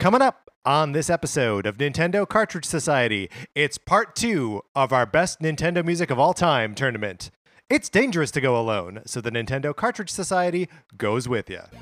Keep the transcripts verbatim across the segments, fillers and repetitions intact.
Coming up on this episode of Nintendo Cartridge Society, it's part two of our Best Nintendo Music of All Time tournament. It's dangerous to go alone, so the Nintendo Cartridge Society goes with you.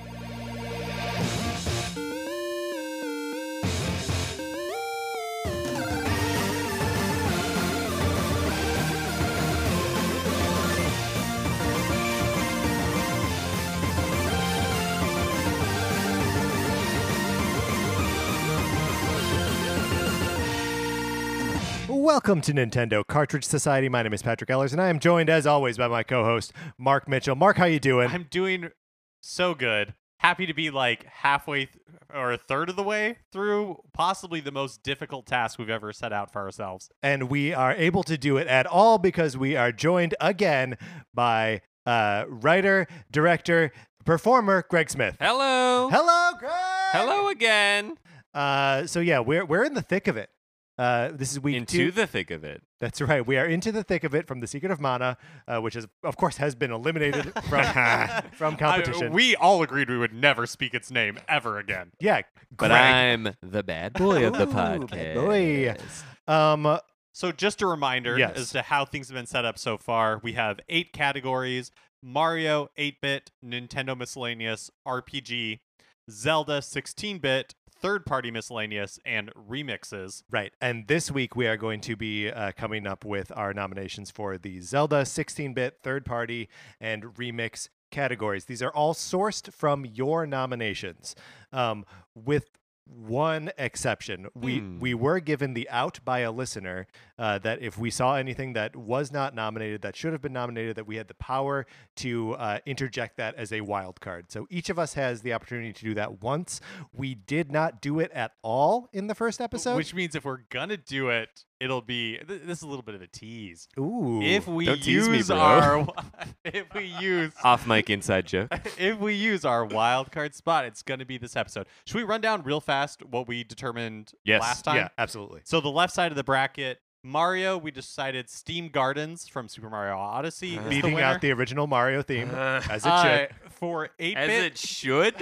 Welcome to Nintendo Cartridge Society. My name is Patrick Ellers, and I am joined, as always, by my co-host, Mark Mitchell. Mark, how you doing? I'm doing so good. Happy to be like halfway th- or a third of the way through possibly the most difficult task we've ever set out for ourselves. And we are able to do it at all because we are joined again by uh, writer, director, performer, Greg Smith. Hello. Hello, Greg! Hello again. Uh, so yeah, we're we're in the thick of it. Uh, this is week Into two. the thick of it. That's right. We are into the thick of it from the Secret of Mana, uh, which is, of course, has been eliminated from from competition. I, we all agreed we would never speak its name ever again. yeah, But Greg. I'm the bad boy of the Ooh, podcast. bad boy. Um, So just a reminder Yes. as to how things have been set up so far. We have eight categories: Mario, eight-bit, Nintendo Miscellaneous, R P G, Zelda, sixteen-bit, third-party miscellaneous, and remixes. right. And this week we are going to be uh, coming up with our nominations for the Zelda sixteen-bit, third-party, and remix categories. These are all sourced from your nominations, um, with one exception. We Hmm. we were given the out by a listener uh, that if we saw anything that was not nominated, that should have been nominated, that we had the power to uh, interject that as a wild card. So each of us has the opportunity to do that once. We did not do it at all in the first episode. Which means if we're gonna do it, it'll be th- this is a little bit of a tease. Ooh, If we don't tease me, use bro. our if we use Off mic inside joke. if we use our wild card spot, it's gonna be this episode. Should we run down real fast what we determined Yes. last time? yeah, absolutely. So the left side of the bracket, Mario, we decided Steam Gardens from Super Mario Odyssey. Uh, is the Beating winner. out the original Mario theme, Uh, as it Uh, should. for eight As bit. it should.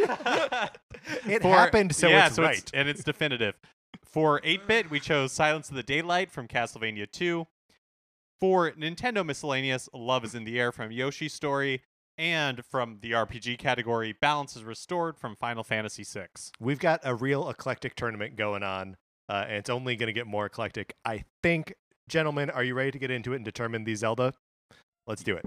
It for- happened, so yeah, it's so right. It's, and it's definitive. For eight bit, we chose Silence of the Daylight from Castlevania two. For Nintendo Miscellaneous, Love is in the Air from Yoshi's Story. And from the R P G category, Balance is Restored from Final Fantasy six. We've got a real eclectic tournament going on, uh, and it's only going to get more eclectic. I think, gentlemen, are you ready to get into it and determine the Zelda? Let's do it.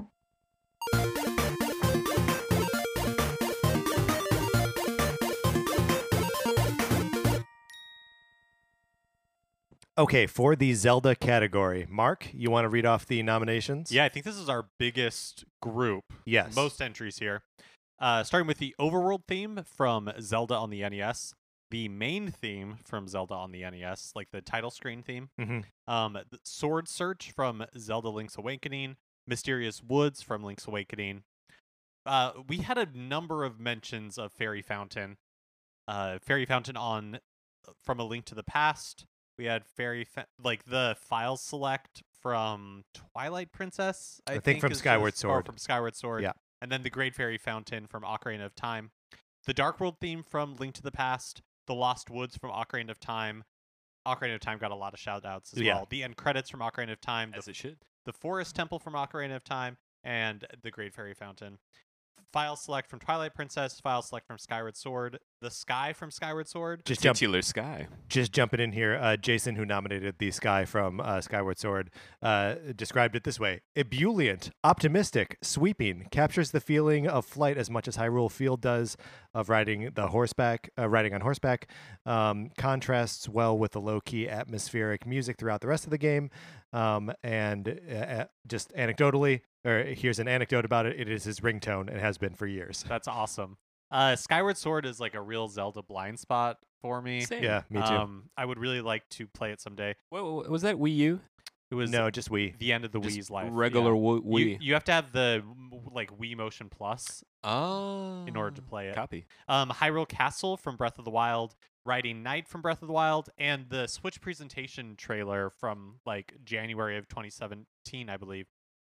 Okay, for the Zelda category, Mark, you want to read off the nominations? Yeah, I think this is our biggest group. Yes. Most entries here. Uh, starting with the overworld theme from Zelda on the N E S, the main theme from Zelda on the N E S, like the title screen theme, Mhm. um, the Sword Search from Zelda Link's Awakening, Mysterious Woods from Link's Awakening. Uh, we had a number of mentions of Fairy Fountain. Uh, Fairy Fountain on from A Link to the Past. We had Fairy Fa- like the file select from Twilight Princess. I, I think from is Skyward just- or Sword. from Skyward Sword. Yeah. And then the Great Fairy Fountain from Ocarina of Time. The Dark World theme from Link to the Past. The Lost Woods from Ocarina of Time. Ocarina of Time got a lot of shout outs as Yeah. well. The end credits from Ocarina of Time. As The, it should. the Forest Temple from Ocarina of Time. And the Great Fairy Fountain. File select from Twilight Princess. File select from Skyward Sword. The Sky from Skyward Sword. Just jump, Titular Sky. just jumping in here. Uh, Jason, who nominated the Sky from uh, Skyward Sword, uh, described it this way: ebullient, optimistic, sweeping, captures the feeling of flight as much as Hyrule Field does of riding the horseback, uh, riding on horseback. Um, contrasts well with the low-key atmospheric music throughout the rest of the game. Um, and uh, uh, just anecdotally, or here's an anecdote about it: it is his ringtone and has been for years. That's awesome. Uh, Skyward Sword is like a real Zelda blind spot for me. Same. Yeah, me too. Um, I would really like to play it someday. What, what- was that Wii U? It was no, just we. the end of the Just Wii's life. Regular yeah. Wii. You, you have to have the mm, like Wii Motion Plus Oh. in order to play it. Copy. Um, Hyrule Castle from Breath of the Wild, Riding Knight from Breath of the Wild, and the Switch presentation trailer from like January of twenty seventeen, I believe.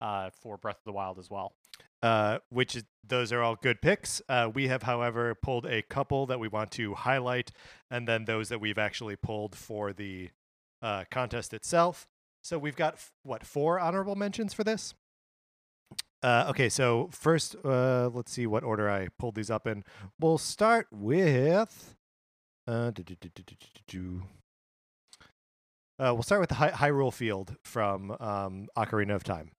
uh, for Breath of the Wild as well. Uh, which is, those are all good picks. Uh, we have, however, pulled a couple that we want to highlight, and then those that we've actually pulled for the uh, contest itself. So we've got, f- what, four honorable mentions for this? Uh, okay, so first, uh, let's see what order I pulled these up in. We'll start with... Uh, do, do, do, do, do, do, do. Uh, we'll start with the Hy- Hyrule Field from um, Ocarina of Time.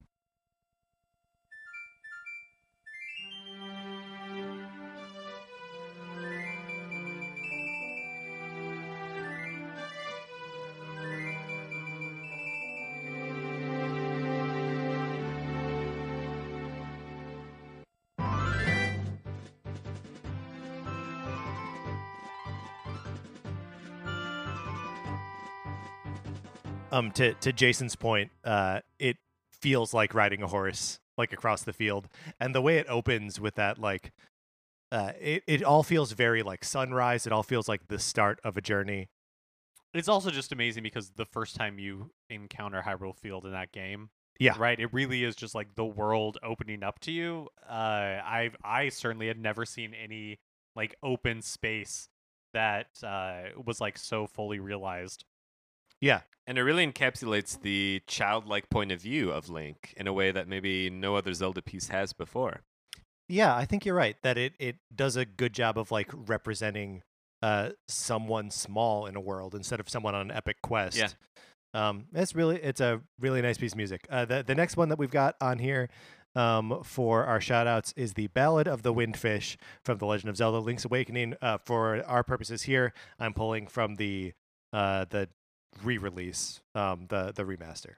Um, to to Jason's point, uh, it feels like riding a horse, like across the field, and the way it opens with that, like, uh, it it all feels very like sunrise. It all feels like the start of a journey. It's also just amazing because the first time you encounter Hyrule Field in that game, Yeah. right, it really is just like the world opening up to you. Uh, I've I certainly had never seen any like open space that uh, was like so fully realized. Yeah, And it really encapsulates the childlike point of view of Link in a way that maybe no other Zelda piece has before. yeah, I think you're right that it it does a good job of like representing uh someone small in a world instead of someone on an epic quest. Yeah. Um, it's really it's a really nice piece of music. Uh, the the next one that we've got on here um for our shout outs is the Ballad of the Windfish from The Legend of Zelda Link's Awakening. Uh, for our purposes here, I'm pulling from the uh the re-release, um the the remaster.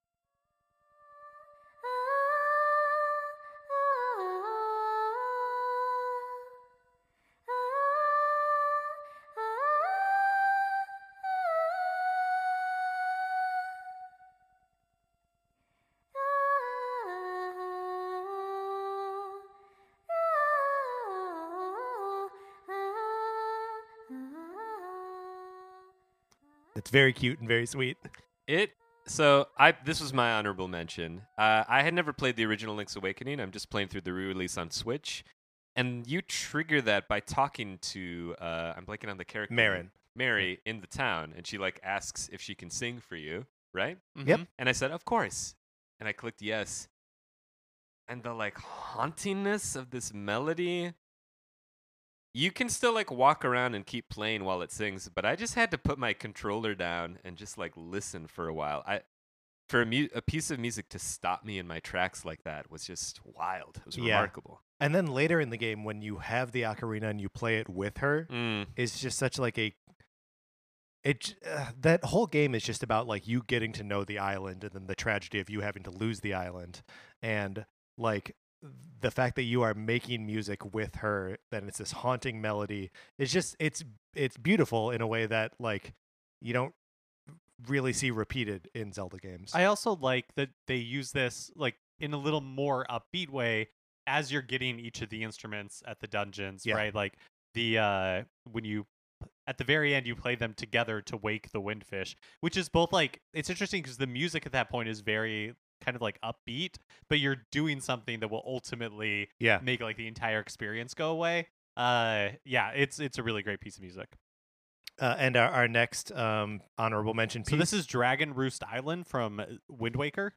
It's very cute and very sweet. It so I this was my honorable mention. Uh, I had never played the original Link's Awakening. I'm just playing through the re-release on Switch, and you trigger that by talking to uh, I'm blanking on the character name. Marin. Mary in the town, and she like asks if she can sing for you, right? Yep. Mhm. And I said, of course. And I clicked yes. And the like hauntingness of this melody. You can still like walk around and keep playing while it sings, but I just had to put my controller down and just like listen for a while. I for a, mu- a piece of music to stop me in my tracks like that was just wild. It was Yeah. remarkable. And then later in the game, when you have the ocarina and you play it with her, Mm. it's just such like a it uh, that whole game is just about like you getting to know the island and then the tragedy of you having to lose the island, and like the fact that you are making music with her, then it's this haunting melody. It's just it's it's beautiful in a way that like you don't really see repeated in Zelda games. I also like that they use this like in a little more upbeat way as you're getting each of the instruments at the dungeons, Yeah. right? Like the uh when you at the very end you play them together to wake the windfish, which is both like it's interesting because the music at that point is very kind of like upbeat, but you're doing something that will ultimately yeah. make like the entire experience go away. Uh yeah, it's it's a really great piece of music. Uh, and our, our next um, honorable mention piece. So this is Dragon Roost Island from uh, Wind Waker.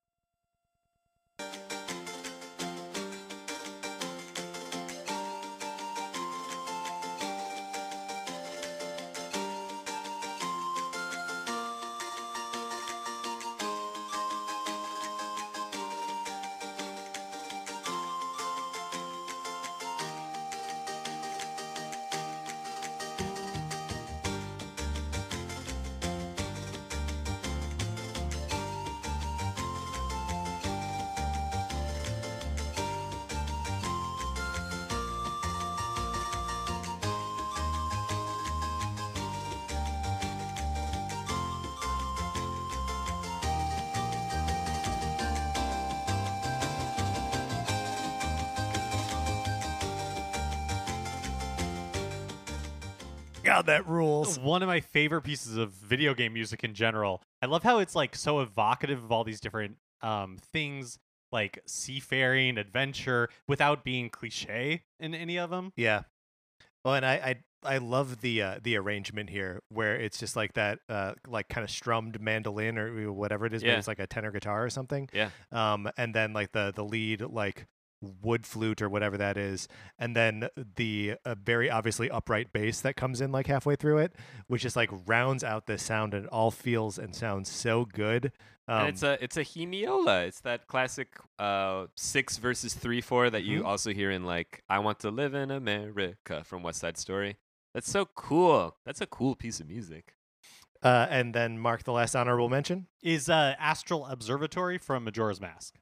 God, that rules. One of my favorite pieces of video game music in general. I love how it's like so evocative of all these different um things, like seafaring adventure without being cliche in any of them. Yeah. Well, and I I, I love the uh, the arrangement here where it's just like that uh, like kind of strummed mandolin or whatever it is. Maybe Yeah. it's like a tenor guitar or something. Yeah. Um, and then like the the lead like wood flute or whatever that is, and then the uh, very obviously upright bass that comes in like halfway through it, which just like rounds out the sound and it all feels and sounds so good. Um, and it's a it's a hemiola. It's that classic uh six versus three four that you Mhm. also hear in like I Want to Live in America from West Side Story. That's so cool. That's a cool piece of music. uh, and then Mark, the last honorable mention. Is uh, Astral Observatory from Majora's Mask.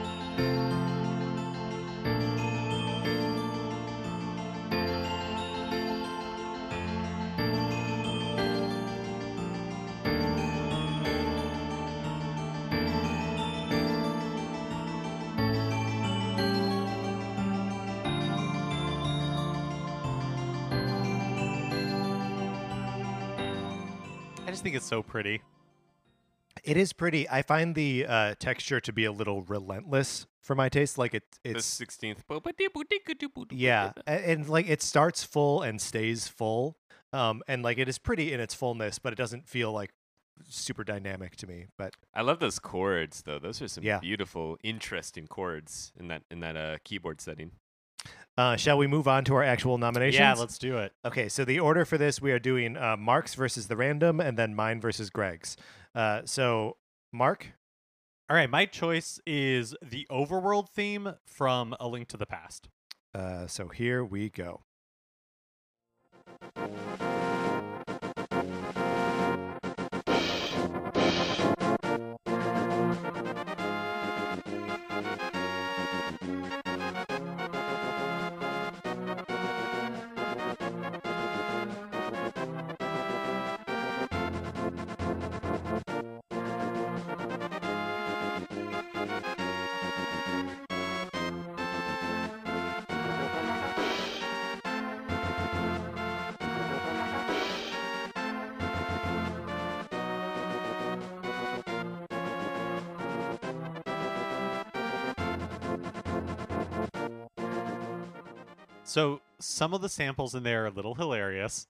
I just think it's so pretty. It is pretty. I find the uh, texture to be a little relentless for my taste. Like it, The it's sixteenth. yeah, a- and, like it starts full and stays full. Um, and like it is pretty in its fullness, but it doesn't feel like super dynamic to me. But I love those chords though. Those are some Yeah. beautiful, interesting chords in that in that uh keyboard setting. uh, shall we move on to our actual nominations? Yeah, let's do it. Okay, so the order for this, we are doing uh, Mark's versus the random, and then mine versus Greg's. Uh, so Mark. All right, my choice is the Overworld theme from A Link to the Past. Uh, so here we go. So some of the samples in there are a little hilarious,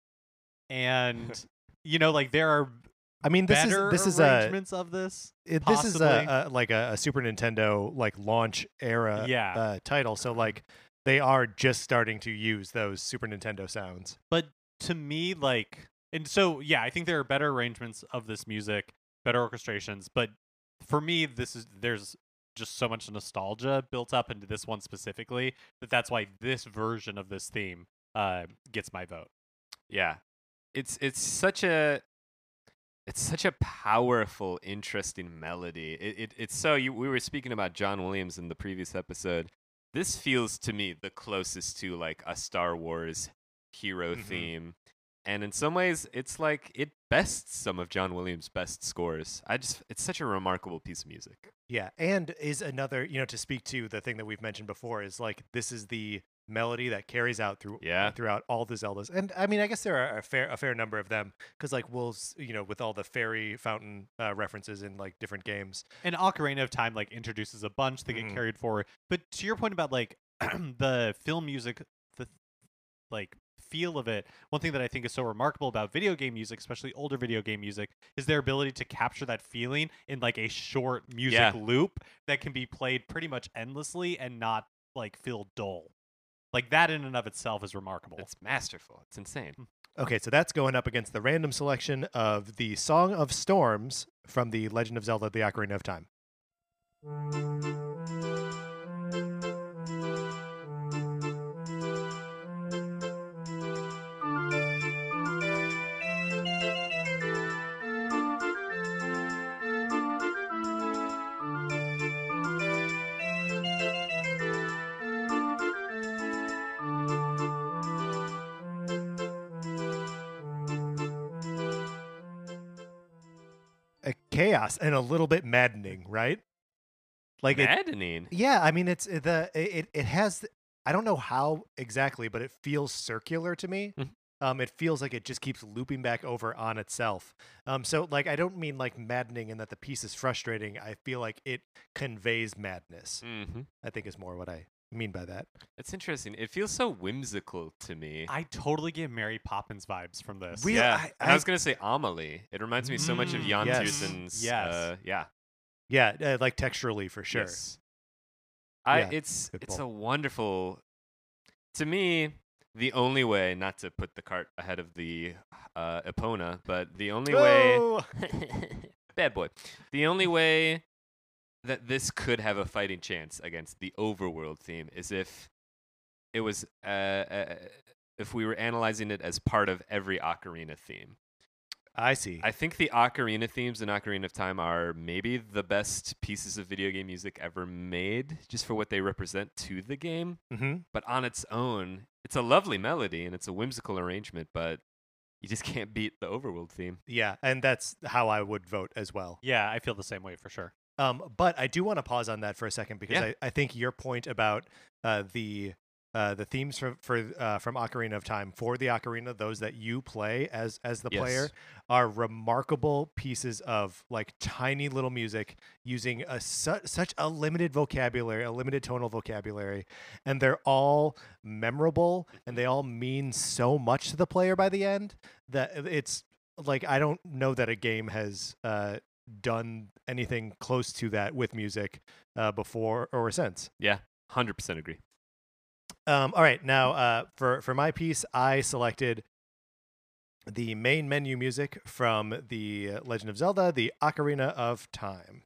and you know, like there are I mean, this is better this is a arrangements of this. it, this is possibly. a, a like a, a Super Nintendo like launch era Yeah. uh, title. So like they are just starting to use those Super Nintendo sounds. But to me, like, and so yeah, I think there are better arrangements of this music, better orchestrations. But for me, this is there's just so much nostalgia built up into this one specifically that that's why this version of this theme uh, gets my vote. Yeah. It's it's such a it's such a powerful, interesting melody. It, it it's so you we were speaking about John Williams in the previous episode. This feels to me the closest to like a Star Wars hero Mhm. theme. And in some ways it's like it bests some of John Williams' best scores. I just it's such a remarkable piece of music. Yeah, and is another, you know, to speak to the thing that we've mentioned before is like this is the melody that carries out through Yeah. throughout all the Zeldas. And I mean, I guess there are a fair a fair number of them because like we'll s- you know with all the fairy fountain uh, references in like different games. And Ocarina of Time like introduces a bunch that Mhm. get carried forward. But to your point about like the film music, the like feel of it, one thing that I think is so remarkable about video game music, especially older video game music, is their ability to capture that feeling in like a short music Yeah. loop that can be played pretty much endlessly and not like feel dull. Like that in and of itself is remarkable. It's masterful. It's insane. Okay, so that's going up against the random selection of the Song of Storms from the Legend of Zelda: The Ocarina of Time. A chaos and a little bit maddening, right? Like it, Maddening. yeah, I mean it's it- the it it has I don't know how exactly, but it feels circular to me. Mhm. Um, it feels like it just keeps looping back over on itself. Um, so like I don't mean like maddening in that the piece is frustrating. I feel like it conveys madness. Mm-hmm. I think is more what I mean by that. It's interesting. It feels so whimsical to me. I totally get Mary Poppins vibes from this. Real- yeah, I- and I, I- was gonna say Amelie. It reminds me so much of Mm, Jan yes. Tiersen's. Yes. Uh, yeah. Yeah, uh, like texturally for sure. Yes. I. Yeah, It's good it's pull. a wonderful. To me, the only way not to put the cart ahead of the uh, Epona, but the only way. Oh! Bad boy. The only way that this could have a fighting chance against the overworld theme is if it was uh, uh, if we were analyzing it as part of every Ocarina theme. I see. I think the Ocarina themes in Ocarina of Time are maybe the best pieces of video game music ever made, just for what they represent to the game. mm-hmm. But on its own, it's a lovely melody and it's a whimsical arrangement, but you just can't beat the overworld theme. Yeah, and that's how I would vote as well. Yeah, I feel the same way for sure. Um, but I do want to pause on that for a second because Yeah. I, I think your point about uh, the uh, the themes from for uh, from Ocarina of Time for the Ocarina, those that you play as as the Yes. player, are remarkable pieces of like tiny little music using a su- such a limited vocabulary, a limited tonal vocabulary, and they're all memorable and they all mean so much to the player by the end that it's like I don't know that a game has uh, done anything close to that with music uh, before or since. Yeah, one hundred percent agree. Um, all right, now uh, for for my piece, I selected the main menu music from the Legend of Zelda: The Ocarina of Time.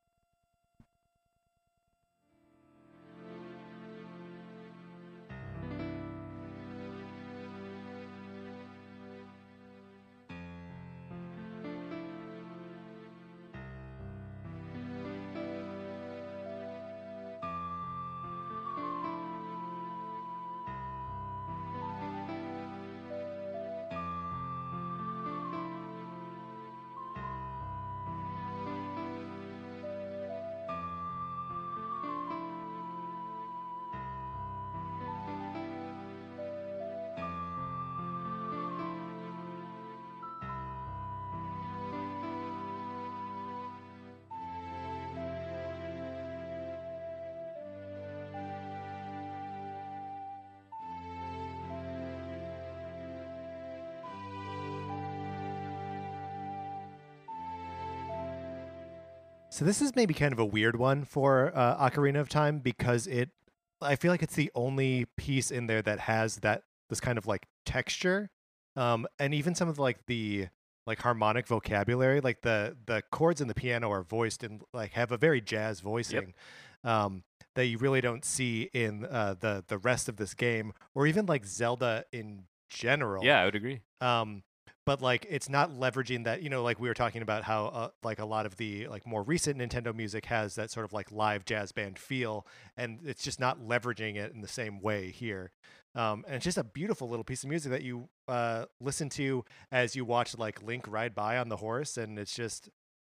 So this is maybe kind of a weird one for uh, Ocarina of Time because it, I feel like it's the only piece in there that has that this kind of like texture, um, and even some of like the like harmonic vocabulary, like the the chords in the piano are voiced and like have a very jazz voicing, um, that you really don't see in uh, the the rest of this game or even like Zelda in general. Yeah, I would agree. Um, but like it's not leveraging that, you know, like we were talking about how uh, like a lot of the like more recent Nintendo music has that sort of like live jazz band feel, and it's just not leveraging it in the same way here. Um, and it's just a beautiful little piece of music that you uh, listen to as you watch like Link ride by on the horse, and it's just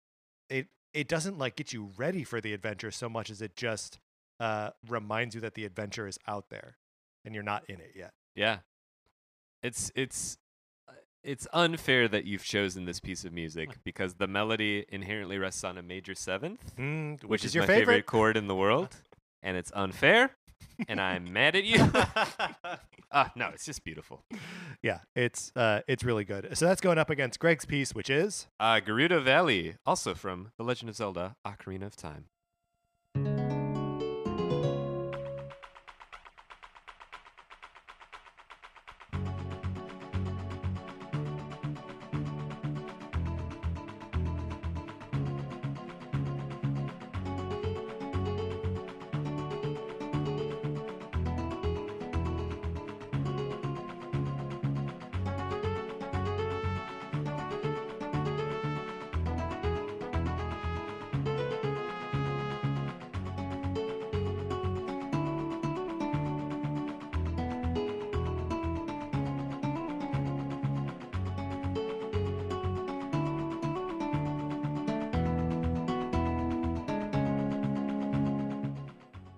it it doesn't like get you ready for the adventure so much as it just uh, reminds you that the adventure is out there and you're not in it yet. Yeah. It's it's uh, it's unfair that you've chosen this piece of music because the melody inherently rests on a major seventh, Mm, which, which, is, is, your my favorite? chord in the world, and it's unfair, and I'm mad at you. Ah, no, it's just beautiful. Yeah, it's uh, it's really good. So that's going up against Greg's piece, which is Uh, Gerudo Valley, also from The Legend of Zelda: Ocarina of Time.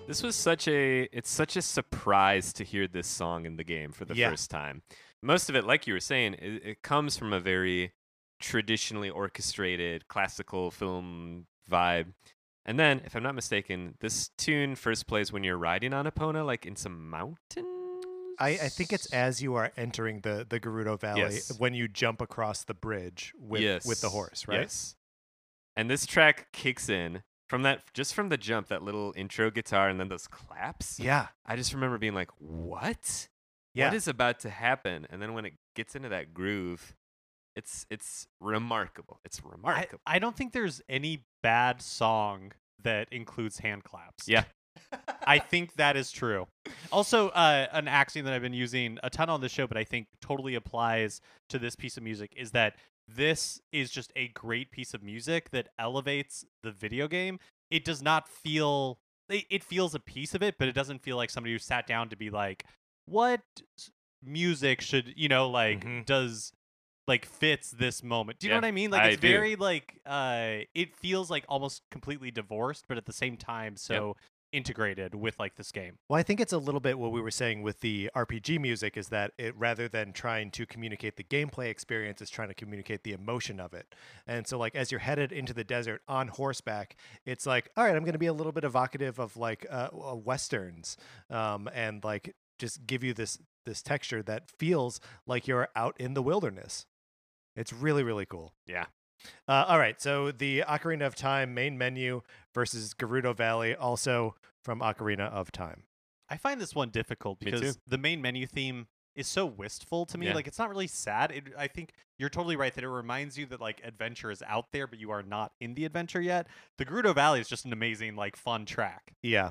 This was such a it's such a surprise to hear this song in the game for the Yeah. first time. Most of it, like you were saying, it, it comes from a very traditionally orchestrated classical film vibe. And then, if I'm not mistaken, this tune first plays when you're riding on Epona, like in some mountains. I, I think it's as you are entering the, the Gerudo Valley Yes. when you jump across the bridge with yes. with the horse, right? Yes. And this track kicks in from that just from the jump, that little intro guitar, and then those claps. Yeah. I just remember being like, "What? Yeah. What is about to happen?" And then when it gets into that groove, it's it's remarkable. It's I, remarkable. I don't think there's any bad song that includes hand claps. yeah. I think that is true. Also, uh, an axiom that I've been using a ton on the show, but I think totally applies to this piece of music, is that this is just a great piece of music that elevates the video game. It does not feel it, it feels a piece of it, but it doesn't feel like somebody who sat down to be like, what s- music should, you know, like Mhm. does like fits this moment. Do you know Yeah, what I mean? Like I it's do. very like uh it feels like almost completely divorced, but at the same time so integrated with like this game. Well, I think it's a little bit what we were saying with the R P G music is that it rather than trying to communicate the gameplay experience, is trying to communicate the emotion of it. And so, like, as you're headed into the desert on horseback, it's like, all right, I'm going to be a little bit evocative of like uh, uh, westerns, um, and like just give you this this texture that feels like you're out in the wilderness. It's really really cool. Yeah. Uh, all right, so the Ocarina of Time main menu versus Gerudo Valley, also from Ocarina of Time. I find this one difficult Me because too. the main menu theme is so wistful to me. Yeah. Like it's not really sad. It, I think you're totally right that it reminds you that like adventure is out there, but you are not in the adventure yet. The Gerudo Valley is just an amazing like fun track. Yeah.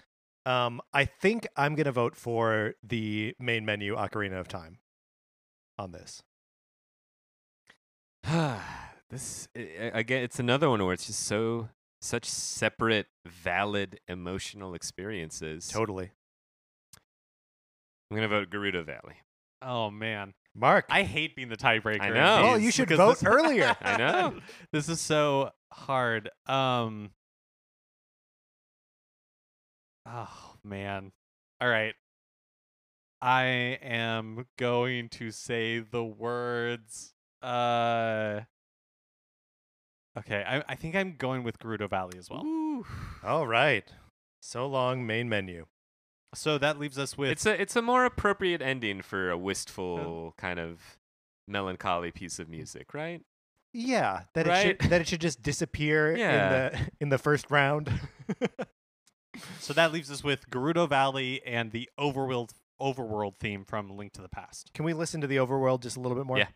Um, I think I'm gonna vote for the main menu Ocarina of Time on this. this i- i- again, it's another one where it's just so such separate, valid emotional experiences. Totally. I'm gonna vote Gerudo Valley. Oh man, Mark. I hate being the tiebreaker. I in know. Well, these you should because vote this- earlier. I know. This is so hard. Um. Oh man. All right. I am going to say the words. Uh. Okay, I I think I'm going with Gerudo Valley as well. Ooh. All right. So long, main menu. So that leaves us with It's a it's a more appropriate ending for a wistful kind of melancholy piece of music, right? Yeah, that it Right? should that it should just disappear Yeah. in the in the first round. so that leaves us with Gerudo Valley and the overworld overworld theme from Link to the Past. Can we listen to the overworld just a little bit more? Yeah.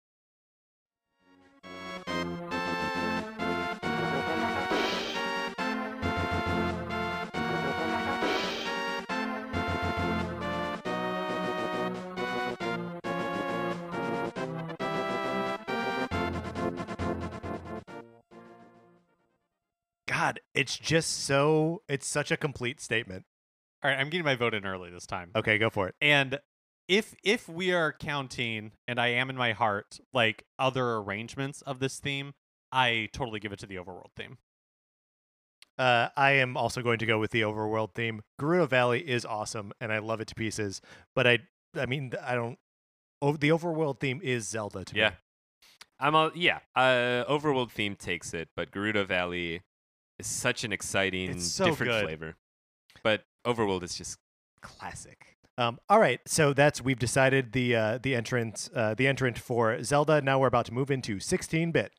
God, it's just so it's such a complete statement. All right, I'm getting my vote in early this time. Okay, go for it. And if if we are counting, and I am in my heart, like other arrangements of this theme, I totally give it to the overworld theme. Uh, I am also going to go with the overworld theme. Gerudo Valley is awesome, and I love it to pieces. But I, I mean, I don't. Oh, the overworld theme is Zelda to Yeah. me. I'm all yeah. Uh, Overworld theme takes it, but Gerudo Valley is such an exciting, It's so different good. flavor. But Overworld is just classic. Um, all right, so that's we've decided the uh, the entrant uh, the entrant for Zelda. Now we're about to move into sixteen bit.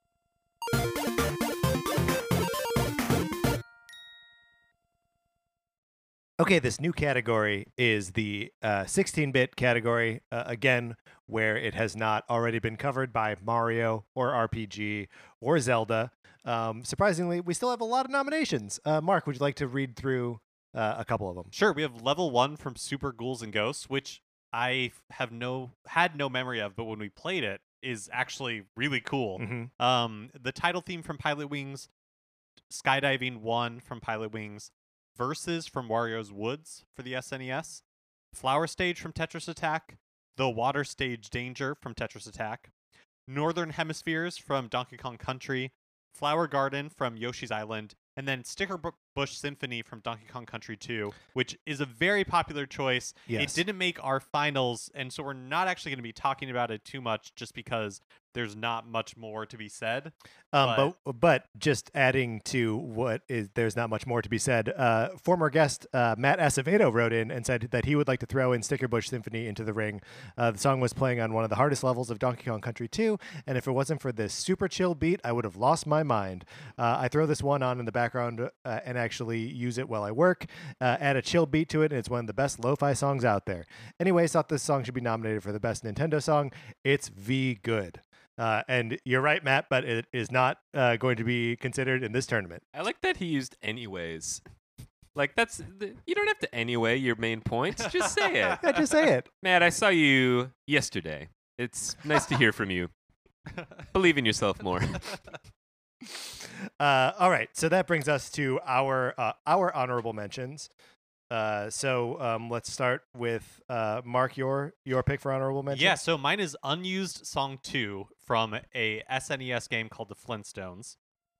Okay, this new category is the uh, sixteen bit category, uh, again, where it has not already been covered by Mario or R P G or Zelda. Um, surprisingly, we still have a lot of nominations. Uh, Mark, would you like to read through uh, a couple of them? Sure, we have level one from Super Ghouls and Ghosts, which I f- have no had no memory of, but when we played it, is actually really cool. Mhm. Um, the title theme from Pilot Wings, Skydiving one from Pilot Wings, Verses from Wario's Woods for the S N E S, Flower Stage from Tetris Attack, The Water Stage Danger from Tetris Attack, Northern Hemispheres from Donkey Kong Country, Flower Garden from Yoshi's Island, and then Sticker Bo- Bush Symphony from Donkey Kong Country two, which is a very popular choice. Yes. It didn't make our finals, and so we're not actually going to be talking about it too much just because there's not much more to be said. Um, but, but but just adding to what is there's not much more to be said. Uh, former guest uh, Matt Acevedo wrote in and said that he would like to throw in Sticker Bush Symphony into the ring. Uh, the song was playing on one of the hardest levels of Donkey Kong Country two, and if it wasn't for this super chill beat, I would have lost my mind. Uh, I throw this one on in the background uh, and actually use it while I work. Uh, add a chill beat to it, and it's one of the best lo-fi songs out there. Anyways, thought this song should be nominated for the best Nintendo song. It's V good. Uh, and you're right, Matt, but it is not uh, going to be considered in this tournament. I like that he used anyways. Like, that's the, you don't have to anyway your main points. Just say it. Yeah, just say it. Matt, I saw you yesterday. It's nice to hear from you. Believe in yourself more. Uh, all right, so that brings us to our uh, our honorable mentions. Uh, so um, let's start with uh, Mark, your your pick for honorable mention. yeah, so mine is Unused Song two from a S N E S game called The Flintstones.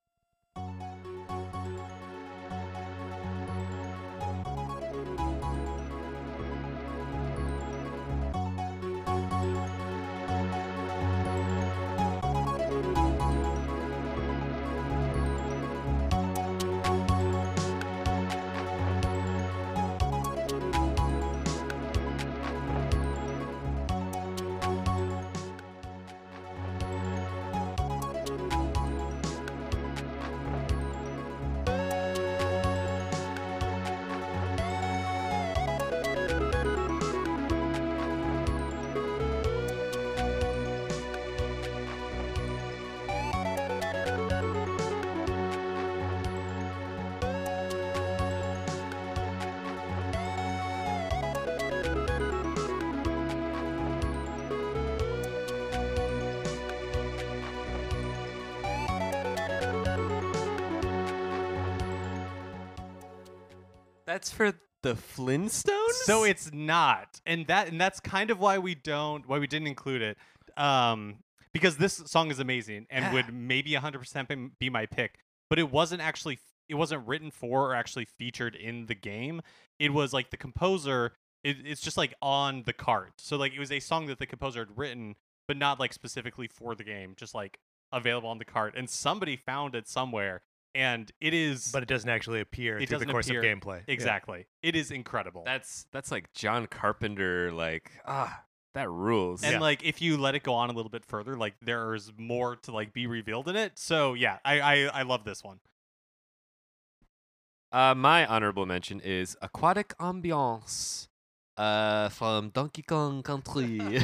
That's for the Flintstones? So it's not, and that and that's kind of why we don't, why we didn't include it, um, because this song is amazing and Yeah. would maybe one hundred percent be my pick, but it wasn't actually, it wasn't written for or actually featured in the game. It was like the composer, it, it's just like on the cart. So like it was a song that the composer had written, but not like specifically for the game, just like available on the cart, and somebody found it somewhere. And it is, But it doesn't actually appear It through the doesn't course appear- of gameplay. Yeah. exactly, it is incredible. That's that's like John Carpenter, like, ah, that rules. And Yeah. like if you let it go on a little bit further, like there's more to like be revealed in it. So yeah, I I, I love this one. Uh, my honorable mention is Aquatic Ambiance uh, from Donkey Kong Country.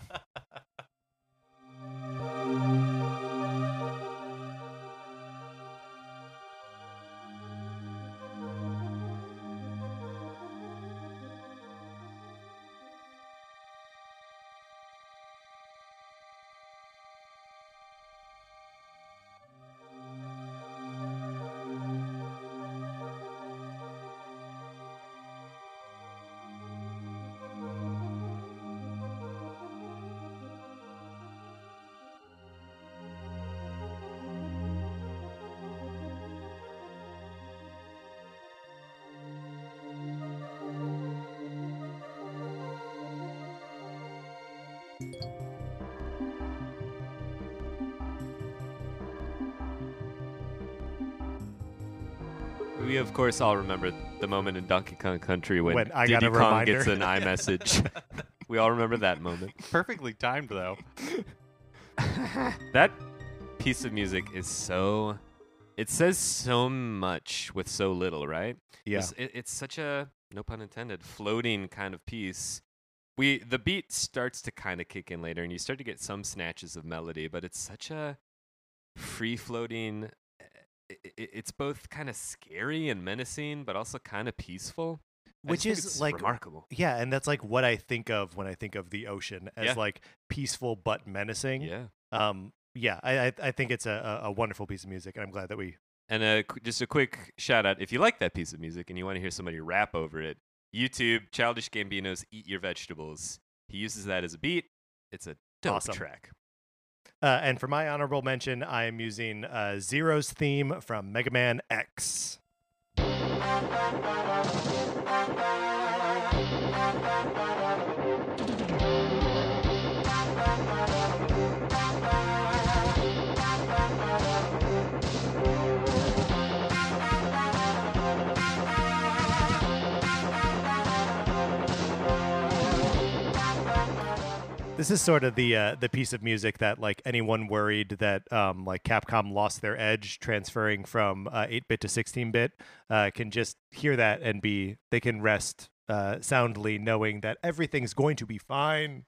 We, of course, all remember the moment in Donkey Kong Country when, When I Diddy got a Kong reminder. gets an iMessage. We all remember that moment. Perfectly timed though. That piece of music is so... It says so much with so little, right? Yeah. It's, it, it's such a, no pun intended, floating kind of piece. We The beat starts to kind of kick in later, and you start to get some snatches of melody, but it's such a free-floating... i- i- It's both kind of scary and menacing, but also kind of peaceful. I Which just think is it's like remarkable. Yeah, and that's like what I think of when I think of the ocean as Yeah. like peaceful but menacing. Yeah. Um, yeah, I I, I think it's a, a a wonderful piece of music, and I'm glad that we. And uh, qu- just a quick shout out if you like that piece of music and you want to hear somebody rap over it, YouTube, Childish Gambino's Eat Your Vegetables. He uses that as a beat. It's a dope Awesome. track. Uh, and for my honorable mention, I am using uh, Zero's theme from Mega Man X. This is sort of the uh, the piece of music that like anyone worried that um, like Capcom lost their edge transferring from uh, eight bit to sixteen bit uh, can just hear that and be they can rest uh, soundly knowing that everything's going to be fine.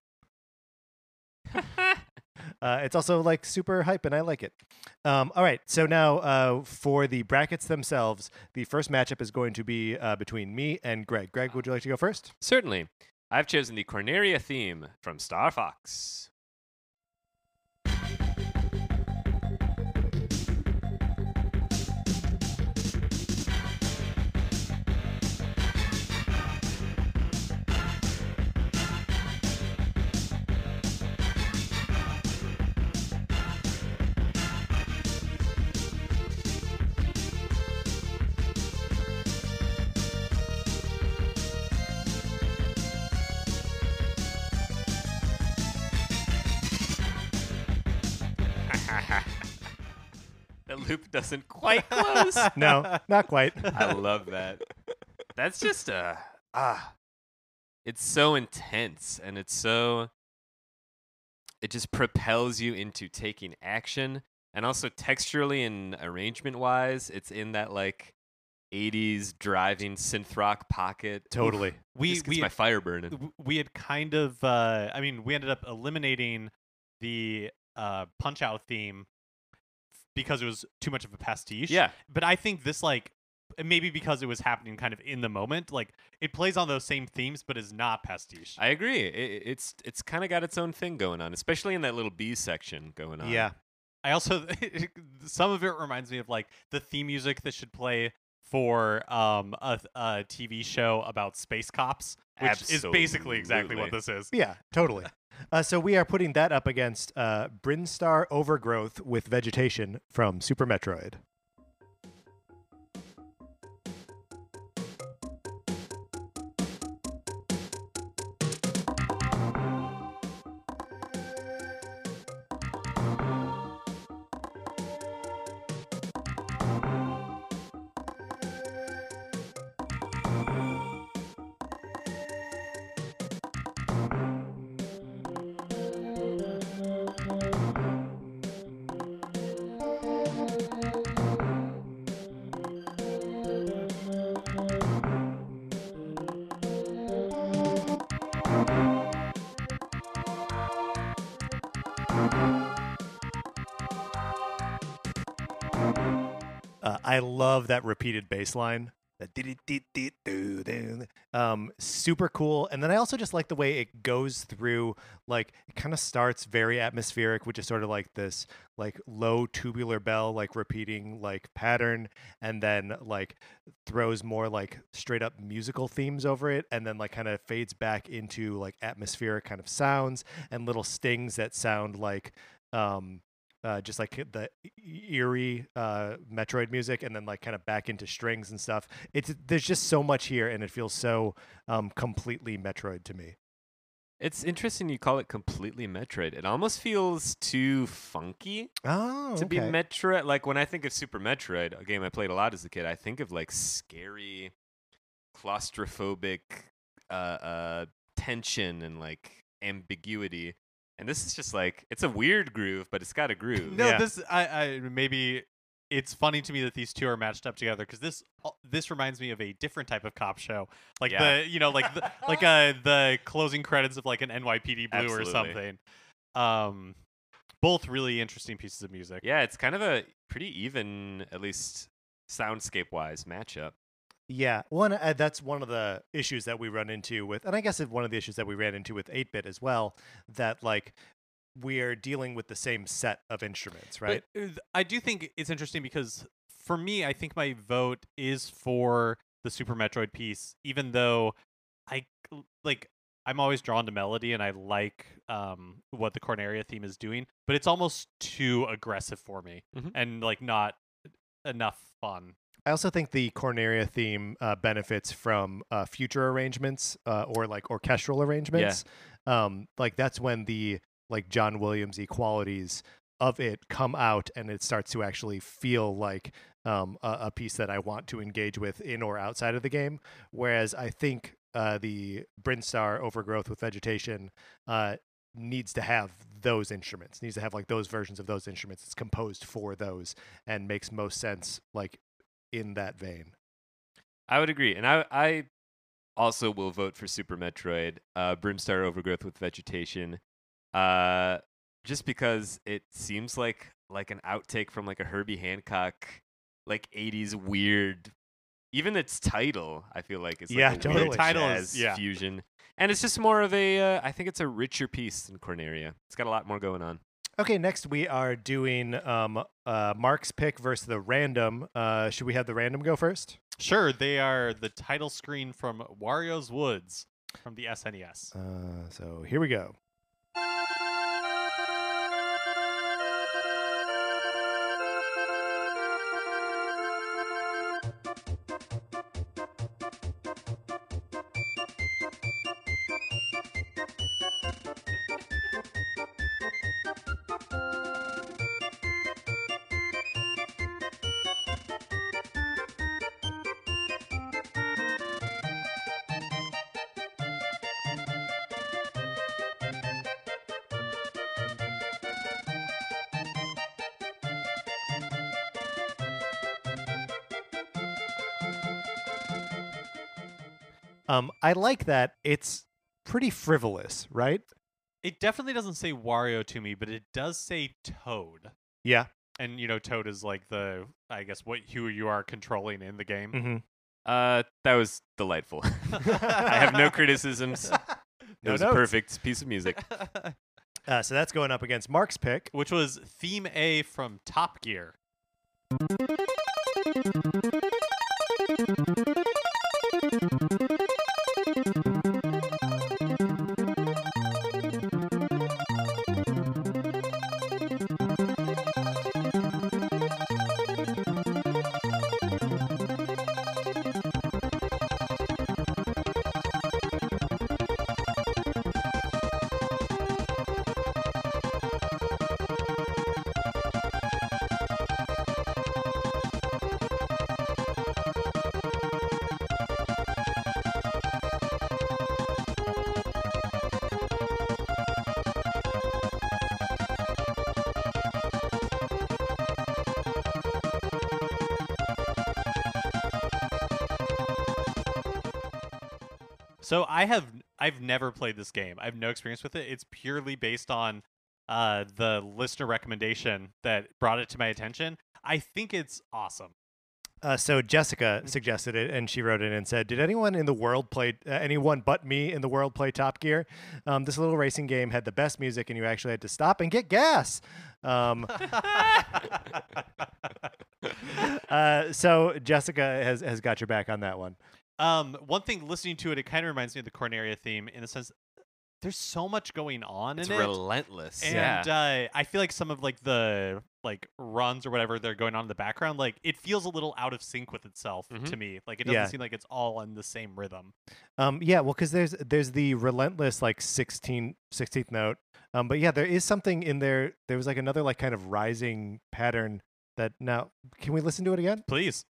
Uh, it's also like super hype and I like it. Um, all right, so now uh, for the brackets themselves, the first matchup is going to be uh, between me and Greg. Greg, would you like to go first? Certainly. I've chosen the Corneria theme from Star Fox. The loop doesn't quite close. No, not quite. I love that. That's just a ah. It's so intense and it's so it just propels you into taking action, and also texturally and arrangement wise, it's in that like eighties driving synth rock pocket. Totally. We Just we gets my had, fire burning. w- we had kind of uh, I mean we ended up eliminating the uh, Punch Out theme because it was too much of a pastiche. Yeah. But I think this, like, maybe because it was happening kind of in the moment, like, it plays on those same themes, but is not pastiche. I agree. It, it's it's kind of got its own thing going on, especially in that little B section going on. Yeah. I also, some of it reminds me of, like, the theme music that should play for um a, a T V show about space cops, which is basically exactly what Absolutely. this is. Yeah, totally. Uh, so we are putting that up against uh, Brinstar Overgrowth with Vegetation from Super Metroid. Uh, I love that repeated bass line. That dee-dee-dee-dee-doo-doo. Um, super cool. And then I also just like the way it goes through, like, it kind of starts very atmospheric, which is sort of like this, like, low tubular bell, like, repeating, like, pattern, and then, like, throws more, like, straight up musical themes over it, and then, like, kind of fades back into, like, atmospheric kind of sounds and little stings that sound like, um, Uh, just like the eerie uh, Metroid music, and then like kind of back into strings and stuff. It's there's just so much here, and it feels so um, completely Metroid to me. It's interesting you call it completely Metroid. It almost feels too funky Oh, to be okay. Metroid. Like when I think of Super Metroid, a game I played a lot as a kid, I think of like scary, claustrophobic uh, uh, tension and like ambiguity. And this is just like, it's a weird groove, but it's got a groove. No, Yeah. this I, I maybe it's funny to me that these two are matched up together because this uh, this reminds me of a different type of cop show, like Yeah. the you know like the, like uh the closing credits of like an N Y P D Blue Absolutely. or something. Um, both really interesting pieces of music. Yeah, it's kind of a pretty even, at least soundscape-wise, matchup. Yeah, one uh, that's one of the issues that we run into with, and I guess it's one of the issues that we ran into with eight bit as well. That like we're dealing with the same set of instruments, right? But, uh, th- I do think it's interesting because for me, I think my vote is for the Super Metroid piece, even though I c- like I'm always drawn to melody and I like um, what the Corneria theme is doing, but it's almost too aggressive for me Mhm. and like not enough fun. I also think the Corneria theme uh, benefits from uh, future arrangements uh, or like orchestral arrangements. Um, like that's when the like John Williams qualities of it come out, and it starts to actually feel like um, a, a piece that I want to engage with in or outside of the game. Whereas I think uh, the Brinstar Overgrowth with Vegetation uh, needs to have those instruments, needs to have like those versions of those instruments. It's composed for those and makes most sense like in that vein. I would agree. And I I also will vote for Super Metroid, uh, Brimstar Overgrowth with Vegetation. Uh, just because it seems like like an outtake from like a Herbie Hancock like eighties weird, even its title I feel like it's like Yeah, a totally. weird Title jazz is- yeah. fusion. And it's just more of a uh, I think it's a richer piece than Corneria. It's got a lot more going on. Okay, next we are doing um, uh, Mark's pick versus the random. Uh, should we have the random go first? Sure, they are the title screen from Wario's Woods from the S N E S. Uh, so here we go. Um, I like that. It's pretty frivolous, right? It definitely doesn't say Wario to me, but it does say Toad. Yeah. And you know, Toad is like the I guess what who you are controlling in the game. Mm-hmm. Uh, that was delightful. I have no criticisms. It No was a notes. perfect piece of music. Uh, so that's going up against Mark's pick. Which was theme A from Top Gear. So I have I've never played this game. I have no experience with it. It's purely based on uh, the listener recommendation that brought it to my attention. I think it's awesome. Uh, so Jessica suggested it, and she wrote in and said, "Did anyone in the world play? Uh, anyone but me in the world play Top Gear? Um, this little racing game had the best music, and you actually had to stop and get gas." Um, uh, so Jessica has has got your back on that one. Um, one thing listening to it, it kind of reminds me of the Corneria theme in the sense there's so much going on It's in it. relentless. And yeah. uh, I feel like some of like the like runs or whatever they're going on in the background, like it feels a little out of sync with itself Mhm. to me. Like it doesn't Yeah. seem like it's all on the same rhythm. Um, yeah, well, because there's there's the relentless like sixteen, sixteenth note. Um, but yeah, there is something in there. There was like another like kind of rising pattern that now. Can we listen to it again? Please.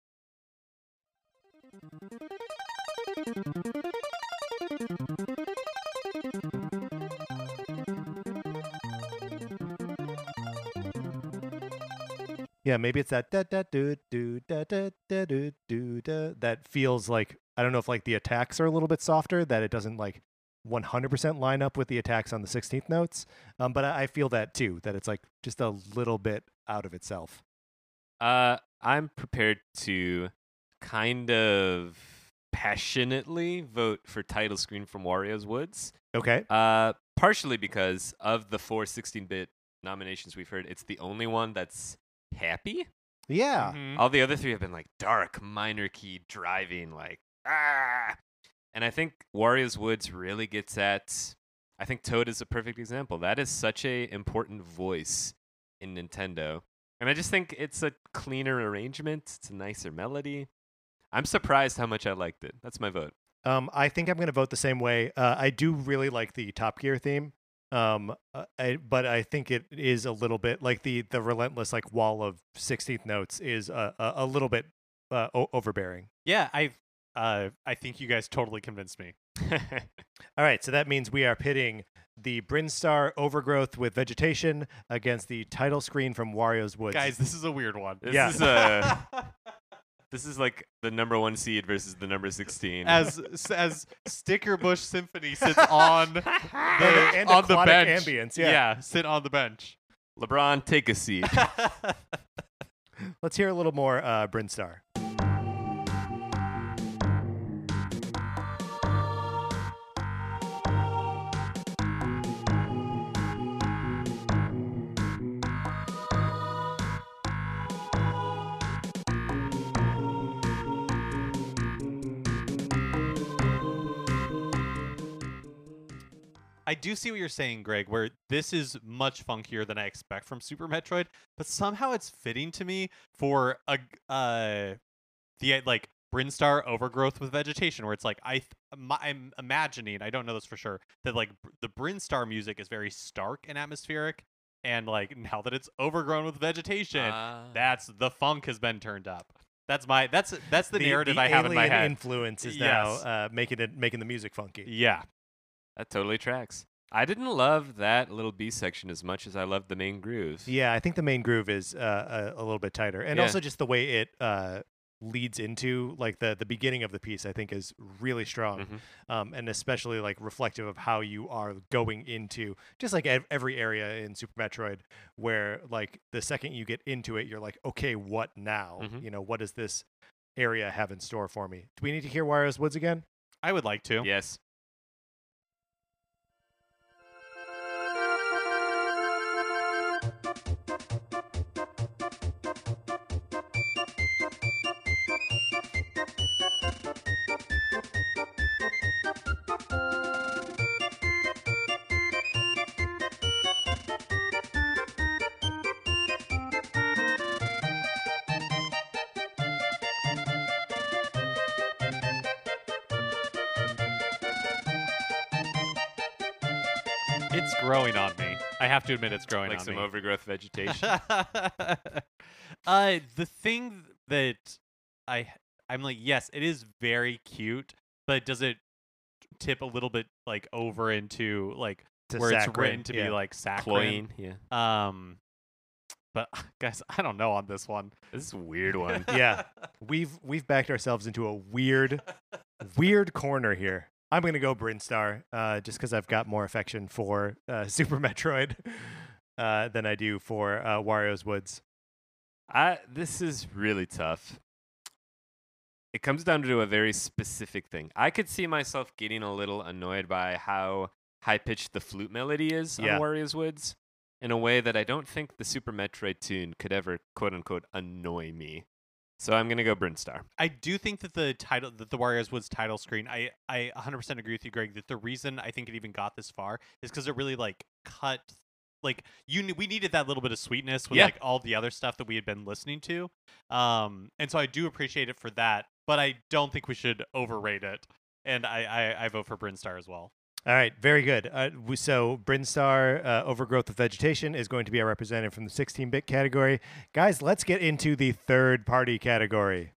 Yeah, maybe it's that da da do do da da da do do da that feels like I don't know if like the attacks are a little bit softer, that it doesn't like one hundred percent line up with the attacks on the sixteenth notes. Um, but I I feel that too, that it's like just a little bit out of itself. Uh, I'm prepared to kind of passionately vote for title screen from Wario's Woods. Okay. Uh, partially because of the four sixteen-bit nominations we've heard, it's the only one that's happy. Yeah. Mhm. All the other three have been like dark, minor key driving, like ah. And I think Wario's Woods really gets at. I think Toad is a perfect example. That is such a important voice in Nintendo. And I just think it's a cleaner arrangement. It's a nicer melody. I'm surprised how much I liked it. That's my vote. Um, I think I'm going to vote the same way. Uh, I do really like the Top Gear theme, um, uh, I, but I think it is a little bit like the the relentless like wall of sixteenth notes is a a, a little bit uh, o- overbearing. Yeah, I uh, I think you guys totally convinced me. All right, so that means we are pitting the Brinstar Overgrowth with Vegetation against the title screen from Wario's Woods. Guys, this is a weird one. This Yeah. is a this is like the number one seed versus the number sixteen. as as Sticker Bush Symphony sits on the, And- and on the aquatic bench. ambience, yeah. sit on the bench. LeBron, take a seat. Let's hear a little more uh, Brinstar. I do see what you're saying, Greg, where this is much funkier than I expect from Super Metroid, but somehow it's fitting to me for a uh the like Brinstar Overgrowth with Vegetation, where it's like I th- my, I'm imagining, I don't know this for sure, that like br- the Brinstar music is very stark and atmospheric, and like now that it's overgrown with vegetation, Ah. that's the funk has been turned up. That's my that's that's the, narrative the I have in my alien head. influence is Yes. now uh, making it making the music funky. Yeah. That totally tracks. I didn't love that little B section as much as I loved the main groove. Yeah, I think the main groove is uh, a, a little bit tighter, and Yeah. also just the way it uh, leads into like the the beginning of the piece, I think is really strong, Mhm. um, and especially like reflective of how you are going into just like ev- every area in Super Metroid, where like the second you get into it, you're like, okay, what now? Mhm. You know, what does this area have in store for me? Do we need to hear Wario's Woods again? I would like to. Yes. It's growing on me. I have to admit, it's growing Like on some me. overgrowth vegetation. uh, the thing that I I'm like, yes, it is very cute, but does it tip a little bit like over into like To where it's saccharine, written to yeah. be like saccharine? Cloying. Yeah. Um, but guys, I don't know on this one. This is a weird one. Yeah, we've we've backed ourselves into a weird, weird corner here. I'm gonna go Brinstar, uh, just because I've got more affection for uh, Super Metroid uh, than I do for uh, Wario's Woods. I this is really tough. It comes down to a very specific thing. I could see myself getting a little annoyed by how high pitched the flute melody is Yeah. on Wario's Woods in a way that I don't think the Super Metroid tune could ever quote unquote annoy me. So I'm gonna go Brinstar. I do think that the title, that the Wario's Woods title screen, I I one hundred percent agree with you, Greg. That the reason I think it even got this far is because it really like cut, like you ne- we needed that little bit of sweetness with Yeah. like all the other stuff that we had been listening to, um, and so I do appreciate it for that. But I don't think we should overrate it, and I I, I vote for Brinstar as well. All right, very good. Uh, we, so Brinstar, uh, Overgrowth of Vegetation, is going to be our representative from the sixteen-bit category. Guys, let's get into the third-party category.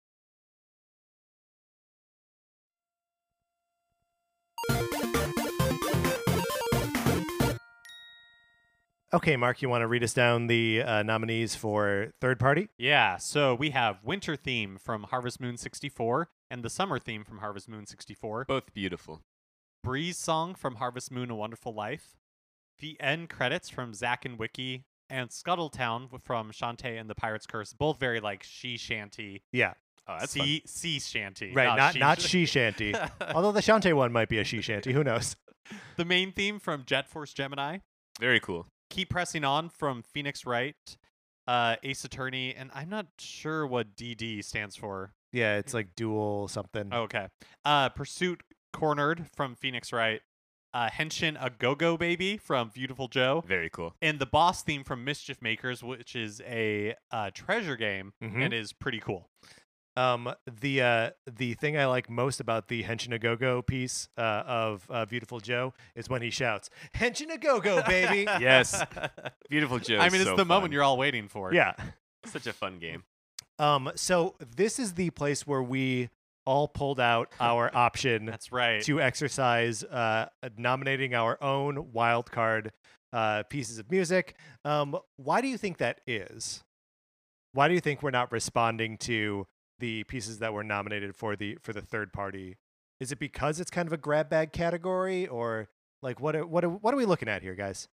Okay, Mark, you want to read us down the uh, nominees for third party? Yeah, so we have Winter Theme from Harvest Moon sixty-four and the Summer Theme from Harvest Moon sixty-four. Both beautiful. Breeze Song from Harvest Moon: A Wonderful Life, the end credits from Zack and Wiki, and Scuttletown from Shantae and the Pirate's Curse. Both very like she shanty, Yeah, Oh, that's sea sea shanty, right. Not she not sh- she shanty. Although the Shantae one might be a she shanty. Who knows? The main theme from Jet Force Gemini, very cool. Keep Pressing On from Phoenix Wright, uh, Ace Attorney, and I'm not sure what D D stands for. Yeah, it's like dual something. Oh, okay. Uh, Pursuit Cornered from Phoenix Wright. uh, Henshin a Go-Go Baby from Beautiful Joe, Very cool. and the boss theme from Mischief Makers, which is a uh, treasure game Mhm. and is pretty cool. Um, the uh, the thing I like most about the Henshin a Go-Go piece uh, of uh, Beautiful Joe is when he shouts, "Henshin a Go-Go, baby!" Yes. Beautiful Joe. I is mean, it's so the fun. moment you're all waiting for. Yeah. Such a fun game. Um, so this is the place where we all pulled out our option That's right. to exercise uh, nominating our own wild card uh, pieces of music. Um, why do you think that is? Why do you think we're not responding to the pieces that were nominated for the for the third party? Is it because it's kind of a grab bag category, or like what are, what are, what are we looking at here, guys?